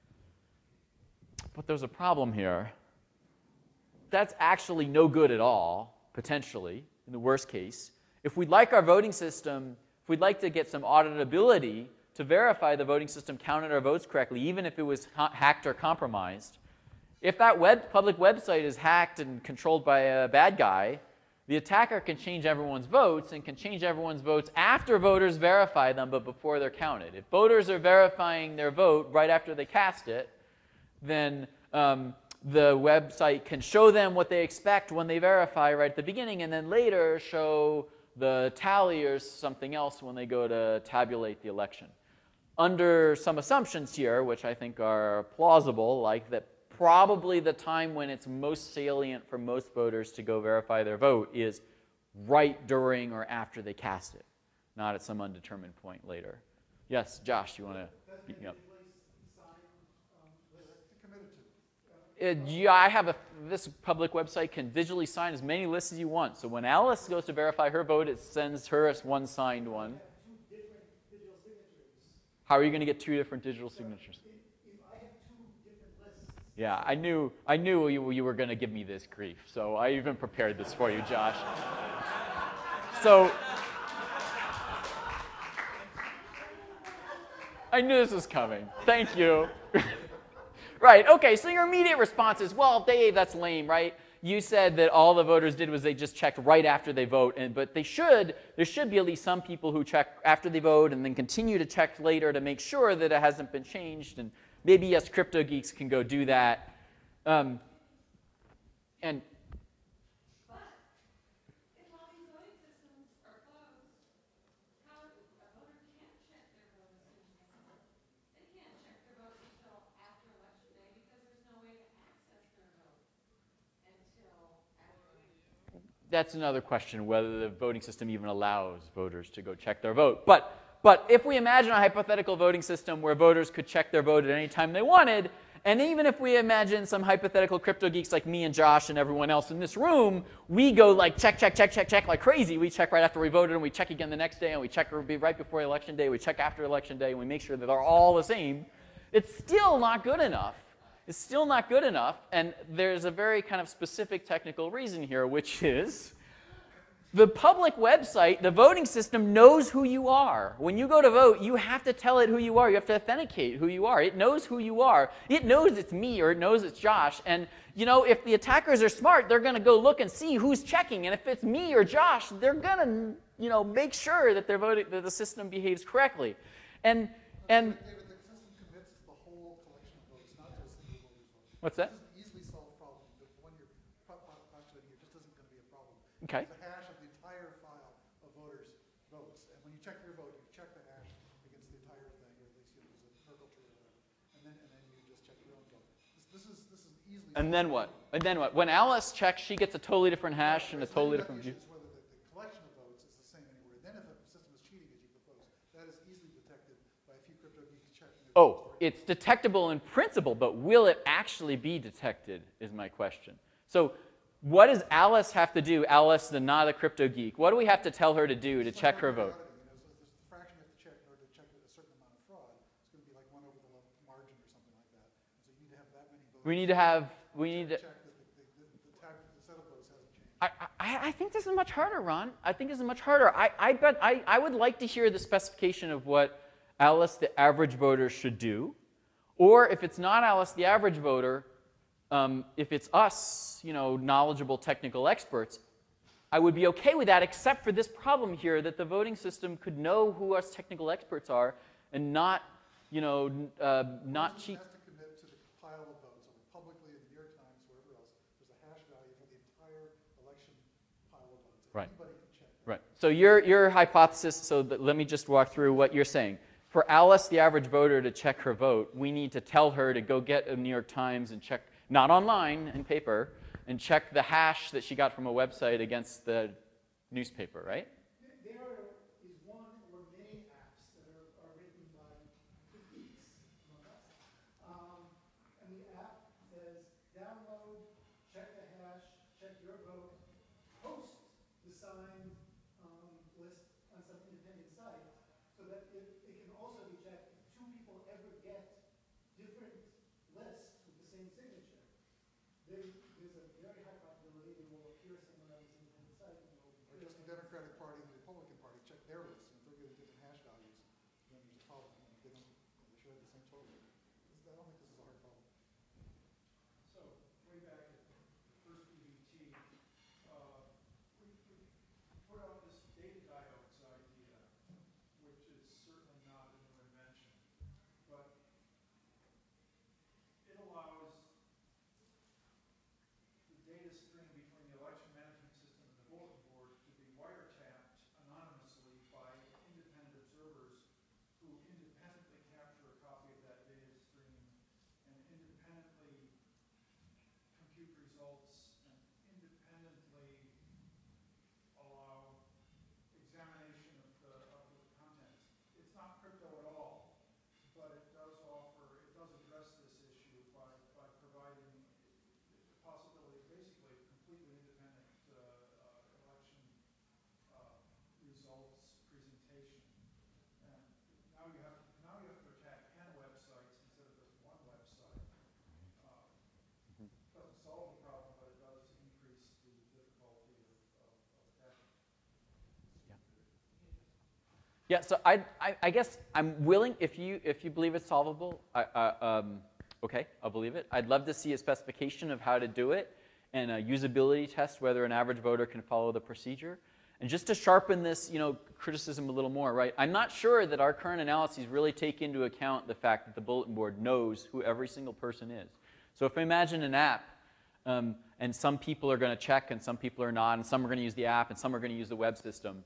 But there's a problem here. That's actually no good at all, potentially, in the worst case. If we'd like our voting system, if we'd like to get some auditability to verify the voting system counted our votes correctly, even if it was hacked or compromised, if that public website is hacked and controlled by a bad guy, the attacker can change everyone's votes and can change everyone's votes after voters verify them but before they're counted. If voters are verifying their vote right after they cast it, then the website can show them what they expect when they verify right at the beginning and then later show the tally or something else when they go to tabulate the election. Under some assumptions here, which I think are plausible, like that probably the time when it's most salient for most voters to go verify their vote is right during or after they cast it, not at some undetermined point later. Yes, Josh, you want to beat me up? Yeah, I have this public website can digitally sign as many lists as you want. So when Alice goes to verify her vote, it sends her as one signed one. How are you going to get two different digital signatures? If I have two different lists. Yeah, I knew you were going to give me this grief, so I even prepared this for you, Josh. So I knew this was coming. Thank you. Right, okay, so your immediate response is, well, Dave, that's lame, right? You said that all the voters did was they just checked right after they vote, but there should be at least some people who check after they vote and then continue to check later to make sure that it hasn't been changed, and maybe, yes, crypto geeks can go do that. And But if all these voting systems are closed, how a voter can't check their vote as soon as possible. They can't check their vote until after election day because there's no way to access their vote until after election day. that's another question, whether the voting system even allows voters to go check their vote. But if we imagine a hypothetical voting system where voters could check their vote at any time they wanted, and even if we imagine some hypothetical crypto geeks like me and Josh and everyone else in this room, we go like check like crazy. We check right after we voted, and we check again the next day, and we check right before election day, we check after election day, and we make sure that they're all the same. It's still not good enough. It's still not good enough, and there's a very kind of specific technical reason here, which is the public website, the voting system knows who you are. When you go to vote, you have to tell it who you are. You have to authenticate who you are. It knows who you are. It knows it's me or it knows it's Josh. And, if the attackers are smart, they're going to go look and see who's checking. And if it's me or Josh, they're going to, make sure that that the system behaves correctly. And David, the system commits to the whole collection of votes, not just the voters' vote. What's that? It's an easily solved problem. The one you're postulating here just isn't going to be a problem. Okay. It's a hash of the entire file of voters' votes. And when you check your vote, you check the hash against the entire thing, or at least you use a Merkle tree or whatever. And then you just check your own vote. This is easily. And then what? And then what? When Alice checks, she gets a totally different hash and a totally different view. Whether the collection of votes is the same anywhere. Then if a system is cheating as you propose, that is easily detected by a few crypto geeks checking. Oh, it's detectable in principle, but will it actually be detected is my question. So what does Alice have to do, Alice, the not a crypto geek? What do we have to tell her to do to check her vote? There's the fraction you have to check in order to check a certain amount of fraud. It's going to be like 1 over the margin or something like that. So you need to have that many votes. We need to check that the set of votes hasn't changed. I think this is much harder, Ron. I think this is much harder. I bet I would like to hear the specification of what Alice, the average voter, should do. Or if it's not Alice, the average voter, if it's us, knowledgeable technical experts, I would be okay with that, except for this problem here that the voting system could know who us technical experts are and not, not cheat. Has to commit to the pile of votes, whether publicly in the New York Times, wherever else. There's a hash value for the entire election pile of votes. Right. Anybody can check. Right. So your hypothesis. So let me just walk through what you're saying. For Alice, the average voter, to check her vote, we need to tell her to go get a New York Times and check, not online, in paper, and check the hash that she got from a website against the newspaper, right? There is one or many apps that are written by geeks among us. And the app says, download, check the hash, check your vote, post the signed list on some independent site, so that it can also be checked if two people ever get different lists with the same signature. There's a very high probability they will appear somewhere on this independent site. Or just the Democratic Party and the Republican Party check their lists, and if they're getting different hash values, then there's a problem. They should have the same total. I don't think this is a hard problem. So, way back at the first EBT, we put out this data diodes idea, which is certainly not a new invention, but it allows the data stream between the election management system and the bulletin board to be wiretapped anonymously by independent observers who independently capture a copy of that data stream and independently compute results and independently allow examination of the contents. It's not crypto at all, but it does address this issue by providing the possibility of basically a completely independent election results presentation. And now you have to attack 10 websites instead of just one website. Doesn't solve the problem, but it does increase the difficulty of attacking. Yeah. So I guess I'm willing, if you believe it's solvable, okay, I'll believe it. I'd love to see a specification of how to do it and a usability test whether an average voter can follow the procedure. And just to sharpen this, criticism a little more, right? I'm not sure that our current analyses really take into account the fact that the bulletin board knows who every single person is. So if I imagine an app, and some people are going to check and some people are not, and some are going to use the app and some are going to use the web system,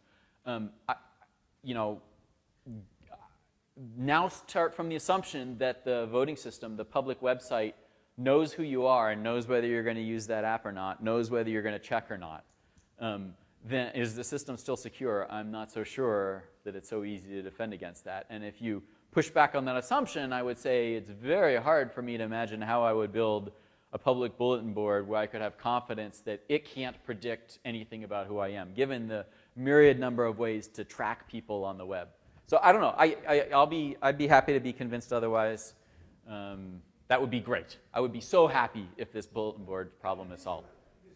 now start from the assumption that the voting system, the public website, knows who you are and knows whether you're going to use that app or not, knows whether you're going to check or not. Then is the system still secure? I'm not so sure that it's so easy to defend against that. And if you push back on that assumption, I would say it's very hard for me to imagine how I would build a public bulletin board where I could have confidence that it can't predict anything about who I am, given the myriad number of ways to track people on the web. So I don't know. I'd be happy to be convinced otherwise. That would be great. I would be so happy if this bulletin board problem is solved.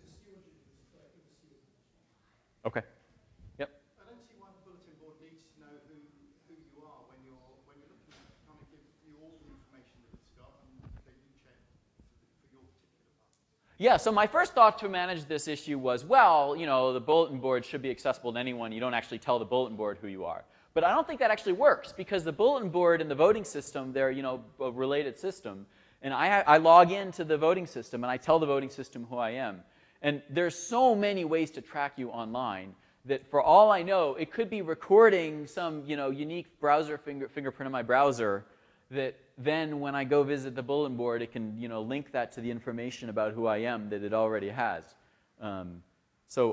Okay. Yep. I don't see why the bulletin board needs to know who you are when you're looking at it. Kind of give you all the information that it's got, and they do check for your particular part. Yeah. So my first thought to manage this issue was, well, the bulletin board should be accessible to anyone. You don't actually tell the bulletin board who you are. But I don't think that actually works because the bulletin board and the voting system, they're a related system. And I log into the voting system and I tell the voting system who I am. And there's so many ways to track you online that for all I know, it could be recording some unique browser fingerprint in my browser that then when I go visit the bulletin board, it can link that to the information about who I am that it already has. So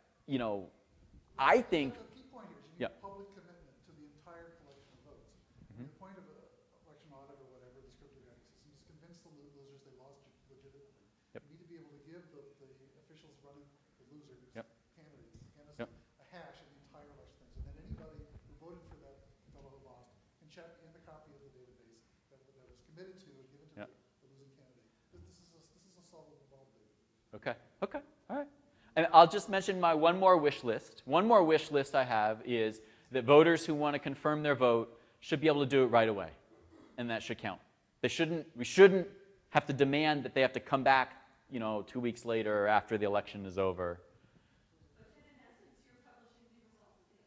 I think... The key point here is you need public commitment to the entire collection of votes. The point of an election audit or whatever, this cryptographic system, is convince the losers they lost legitimately. You need to be able to give the officials running the losers, candidates, a hash of the entire election things. And then anybody who voted for that fellow who lost can check in the copy of the database that was committed to and given to the losing candidate. This is a solvable problem. Okay, all right. And I'll just mention my one more wish list. One more wish list I have is that voters who want to confirm their vote should be able to do it right away, and that should count. We shouldn't have to demand that they have to come back, 2 weeks later or after the election is over. But then in essence, you're publishing the results of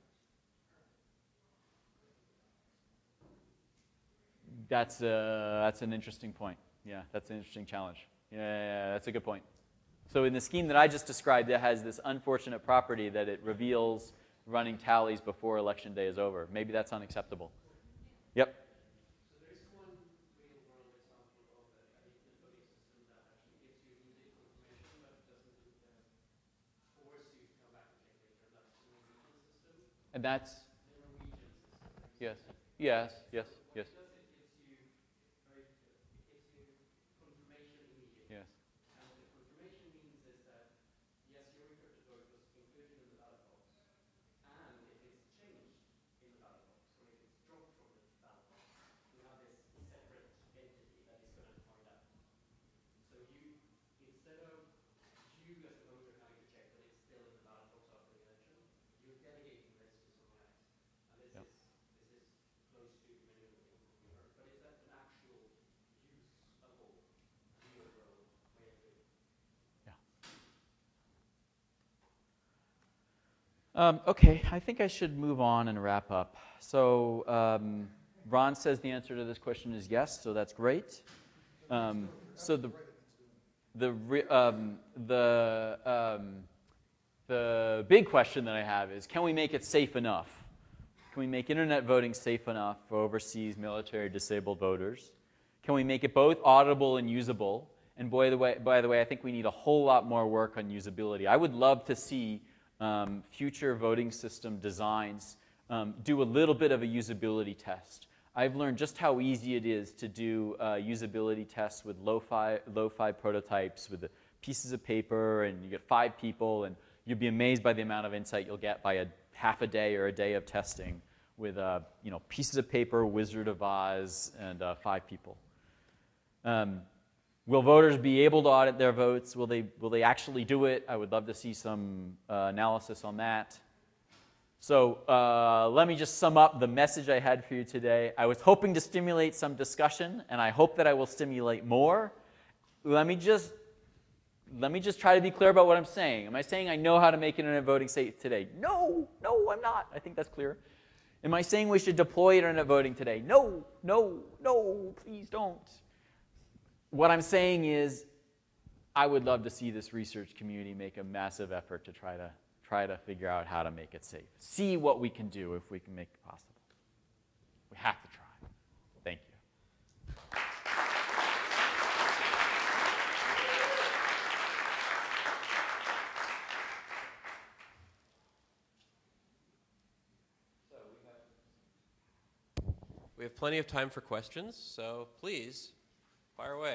the election. That's an interesting point. Yeah, that's an interesting challenge. Yeah, that's a good point. So in the scheme that I just described, it has this unfortunate property that it reveals running tallies before election day is over. Maybe that's unacceptable. Yep. So there is one real-world example of a voting system that actually gives you immediate confirmation, but doesn't force you to come back and check later. That's the Norwegian system. And that's? The Norwegian system. Yes. What it does, it gives you confirmation immediately. Yes. And what the confirmation means is that, yes, your encrypted vote was included in the ballot box, and if it's changed in the ballot box, or if it's dropped from the ballot box, you have this separate entity that is going to find out. So you, instead of you as a voter having to check that it's still in the ballot box after the election, you're delegating this to someone else. And this is close to many of the things that we heard, but is that an actual usable, real-world way of doing it? Okay, I think I should move on and wrap up. So Ron says the answer to this question is yes, so that's great. So the big question that I have is, can we make it safe enough? Can we make internet voting safe enough for overseas military disabled voters? Can we make it both audible and usable? And by the way, I think we need a whole lot more work on usability. I would love to see future voting system designs do a little bit of a usability test. I've learned just how easy it is to do usability tests with lo-fi prototypes with the pieces of paper, and you get 5 people, and you'd be amazed by the amount of insight you'll get by half a day or a day of testing with pieces of paper, Wizard of Oz, and 5 people. Will voters be able to audit their votes? Will they actually do it? I would love to see some analysis on that. So let me just sum up the message I had for you today. I was hoping to stimulate some discussion, and I hope that I will stimulate more. Let me just try to be clear about what I'm saying. Am I saying I know how to make internet voting safe today? No, I'm not. I think that's clear. Am I saying we should deploy internet voting today? No, please don't. What I'm saying is I would love to see this research community make a massive effort to try to figure out how to make it safe. See what we can do if we can make it possible. We have to try. Thank you. We have plenty of time for questions, so please, fire away.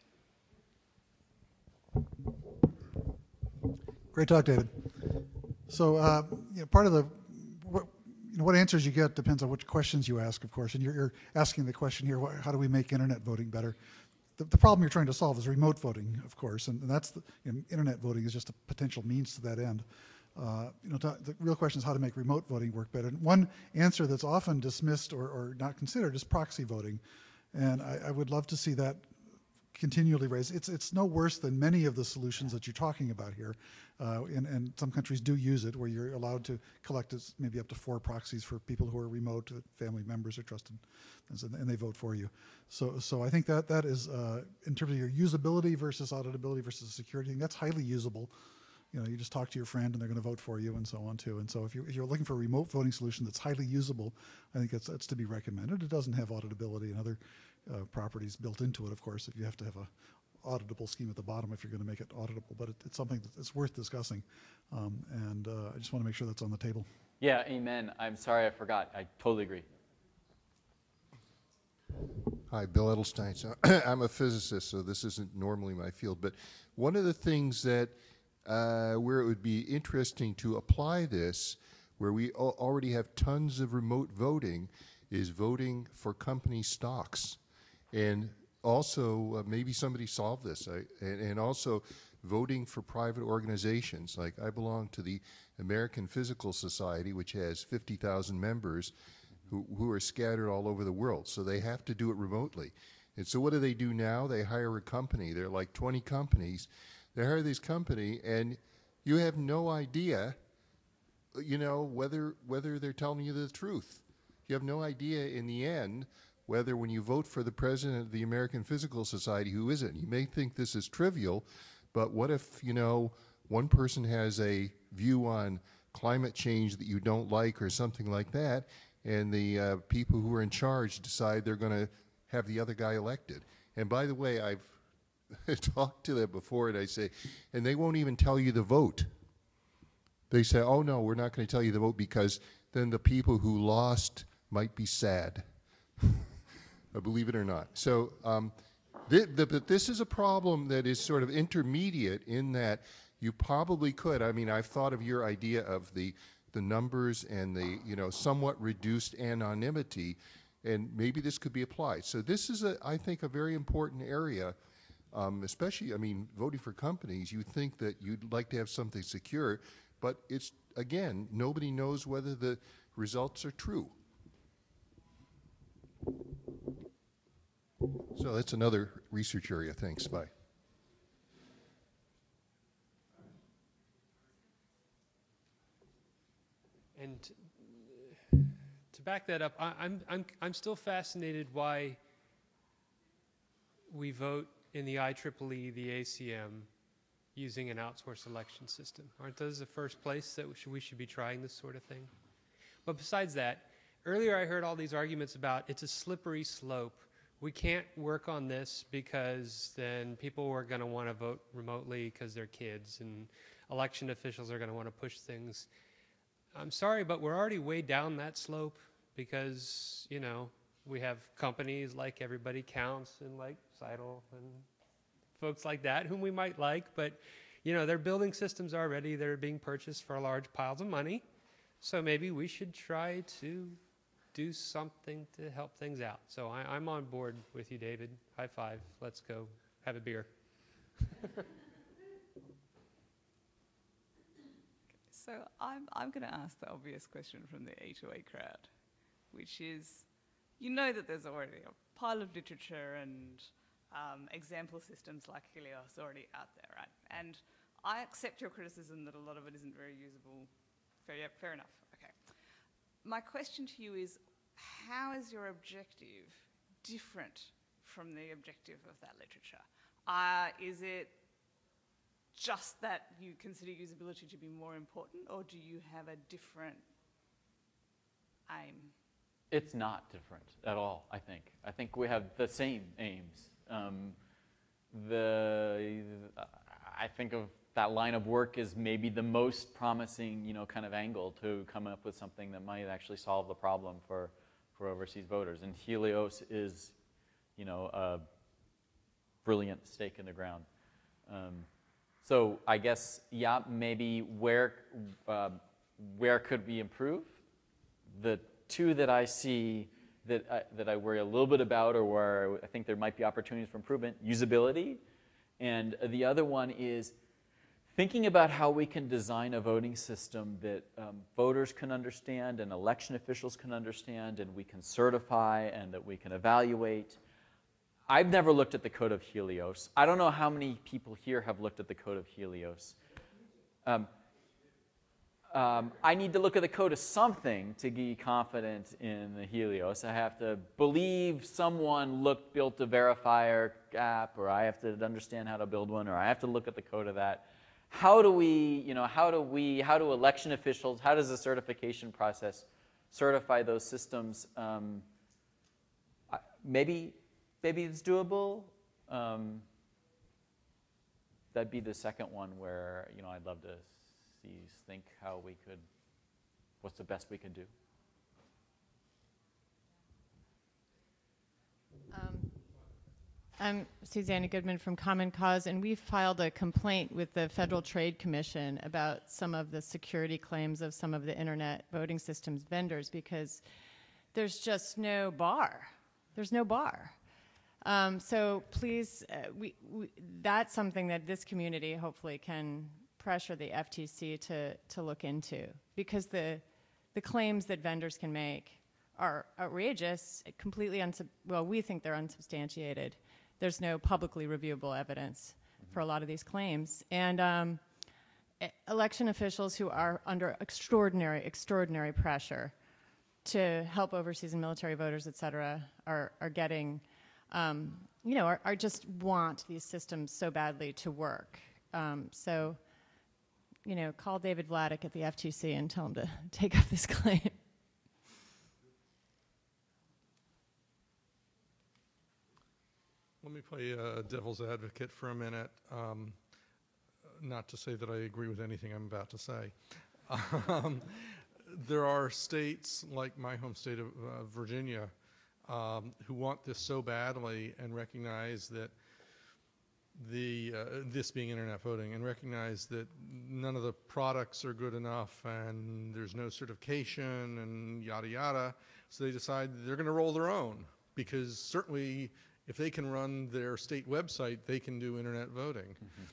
Great talk, David. So, part of what answers you get depends on which questions you ask, of course. And you're asking the question here: how do we make internet voting better? The problem you're trying to solve is remote voting, of course, and that's internet voting is just a potential means to that end. The real question is how to make remote voting work better. And one answer that's often dismissed or not considered is proxy voting, and I would love to see that continually raised. It's no worse than many of the solutions that you're talking about here. And some countries do use it, where you're allowed to collect maybe up to 4 proxies for people who are remote, family members or trusted, and they vote for you. So I think that is, in terms of your usability versus auditability versus security, that's highly usable. You know, you just talk to your friend and they're going to vote for you and so on too. And so if you're looking for a remote voting solution that's highly usable, I think that's to be recommended. It doesn't have auditability and other properties built into it, of course, if you have to have a auditable scheme at the bottom if you're going to make it auditable, but it's something that's worth discussing. And I just want to make sure that's on the table. Yeah, amen. I'm sorry I forgot. I totally agree. Hi, Bill Edelstein. So I'm a physicist, so this isn't normally my field, but one of the things that where it would be interesting to apply this, where we already have tons of remote voting, is voting for company stocks. And also, maybe somebody solved this, and also voting for private organizations. Like I belong to the American Physical Society, which has 50,000 members who are scattered all over the world. So they have to do it remotely. And so what do they do now? They hire a company. They're like 20 companies. They hire this company, and you have no idea, you know, whether they're telling you the truth. You have no idea in the end whether when you vote for the president of the American Physical Society, who isn't. You may think this is trivial, but what if, you know, one person has a view on climate change that you don't like or something like that, and the people who are in charge decide they're going to have the other guy elected. And by the way, I've talked to them before, and I say, and they won't even tell you the vote. They say, oh no, we're not going to tell you the vote because then the people who lost might be sad. Believe it or not. So but this is a problem that is sort of intermediate in that you probably could. I mean, I've thought of your idea of the numbers and the, you know, somewhat reduced anonymity, and maybe this could be applied. So this is, I think, a very important area, especially, I mean, voting for companies, you think that you'd like to have something secure, but it's, again, nobody knows whether the results are true. So that's another research area. Thanks. Bye. And to back that up, I'm still fascinated why we vote in the IEEE, the ACM, using an outsourced election system. Aren't those the first place that we should be trying this sort of thing? But besides that, earlier I heard all these arguments about it's a slippery slope. We can't work on this because then people are going to want to vote remotely because they're kids, and election officials are going to want to push things. I'm sorry, but we're already way down that slope because, you know, we have companies like Everybody Counts and like Seidel and folks like that whom we might like, but, you know, they're building systems already that are being purchased for large piles of money. So maybe we should try to do something to help things out. So I'm on board with you, David. High five. Let's go have a beer. So I'm going to ask the obvious question from the A2A crowd, which is, you know that there's already a pile of literature and example systems like Helios already out there, right? And I accept your criticism that a lot of it isn't very usable. Fair enough. Okay. My question to you is, how is your objective different from the objective of that literature? Is it just that you consider usability to be more important, or do you have a different aim? It's not different at all, I think. I think we have the same aims. I think of that line of work as maybe the most promising, you know, kind of angle to come up with something that might actually solve the problem for overseas voters. And Helios is, you know, a brilliant stake in the ground. So I guess, yeah, maybe where could we improve? The two that I see that I worry a little bit about, or where I think there might be opportunities for improvement, usability. And the other one is thinking about how we can design a voting system that voters can understand and election officials can understand and we can certify and that we can evaluate. I've never looked at the code of Helios. I don't know how many people here have looked at the code of Helios. I need to look at the code of something to be confident in the Helios. I have to believe someone built a verifier app, or I have to understand how to build one, or I have to look at the code of that. How do election officials, how does the certification process certify those systems? Maybe it's doable. That'd be the second one where I'd love to think how we could, what's the best we could do. I'm Susanna Goodman from Common Cause, and we've filed a complaint with the Federal Trade Commission about some of the security claims of some of the internet voting systems vendors, because there's just no bar. There's no bar. So please, that's something that this community hopefully can pressure the FTC to look into, because the claims that vendors can make are outrageous, completely we think they're unsubstantiated. There's no publicly reviewable evidence for a lot of these claims. And election officials who are under extraordinary pressure to help overseas and military voters, et cetera, are getting, are just want these systems so badly to work. So, call David Vladeck at the FTC and tell him to take up this claim. Let me play devil's advocate for a minute. Not to say that I agree with anything I'm about to say. There are states like my home state of Virginia who want this so badly and recognize that this being internet voting, and recognize that none of the products are good enough and there's no certification and yada yada. So they decide they're going to roll their own, because certainly if they can run their state website, they can do internet voting.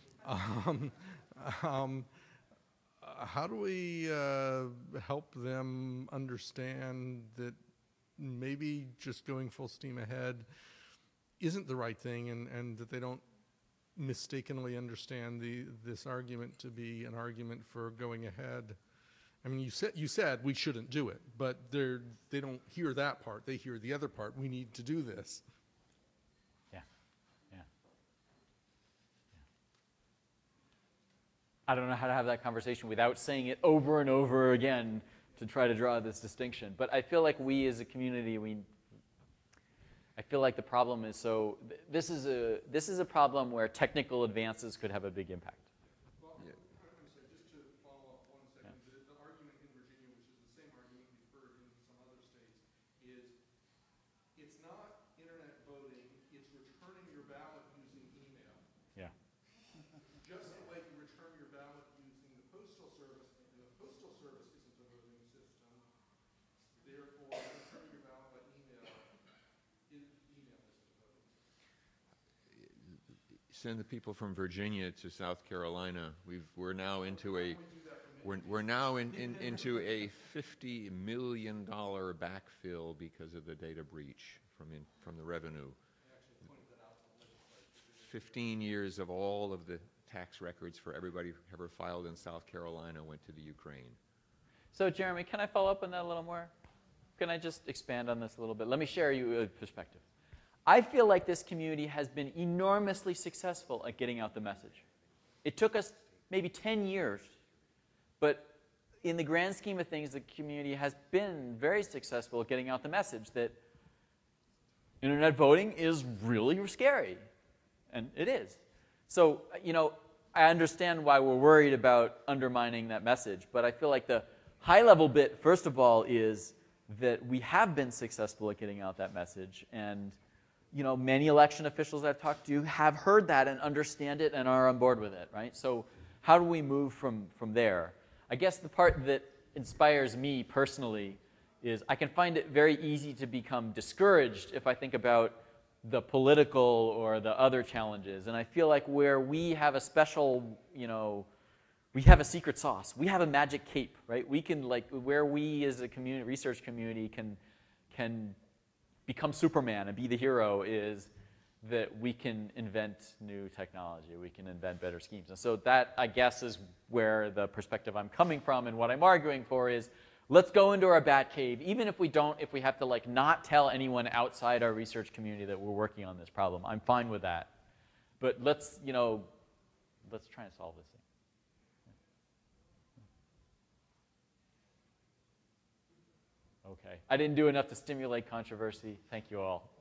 How do we help them understand that maybe just going full steam ahead isn't the right thing, and that they don't mistakenly understand this argument to be an argument for going ahead? I mean, you said we shouldn't do it, but they don't hear that part. They hear the other part. We need to do this. I don't know how to have that conversation without saying it over and over again to try to draw this distinction. But I feel like we as a community, I feel like the problem is this is a problem where technical advances could have a big impact. Well, I'm sorry, just to follow up 1 second, the argument in Virginia, which is the same argument we've heard in some other states, is it's not internet voting, it's returning your ballot using email. Yeah. Just the way you return your ballot using the Postal Service, and the Postal Service isn't a voting system, therefore returning your ballot by email isn't a voting system. Send the people from Virginia to South Carolina. We're now into a $50 million backfill because of the data breach from the revenue. 15 years of all of the tax records for everybody who ever filed in South Carolina went to the Ukraine. So Jeremy, can I follow up on that a little more? Can I just expand on this a little bit? Let me share you a perspective. I feel like this community has been enormously successful at getting out the message. It took us maybe 10 years, but in the grand scheme of things, the community has been very successful at getting out the message that internet voting is really scary, and it is. So, I understand why we're worried about undermining that message, but I feel like the high-level bit, first of all, is that we have been successful at getting out that message, and many election officials I've talked to have heard that and understand it and are on board with it, right? So how do we move from there? I guess the part that inspires me personally is I can find it very easy to become discouraged if I think about the political or the other challenges. And I feel like where we have a special, we have a secret sauce. We have a magic cape, right? We can, where we as a community, research community can become Superman and be the hero is that we can invent new technology, we can invent better schemes. And so that, I guess, is where the perspective I'm coming from, and what I'm arguing for is, let's go into our bat cave, even if we have to like not tell anyone outside our research community that we're working on this problem. I'm fine with that. But let's try and solve this thing. Okay. I didn't do enough to stimulate controversy. Thank you all.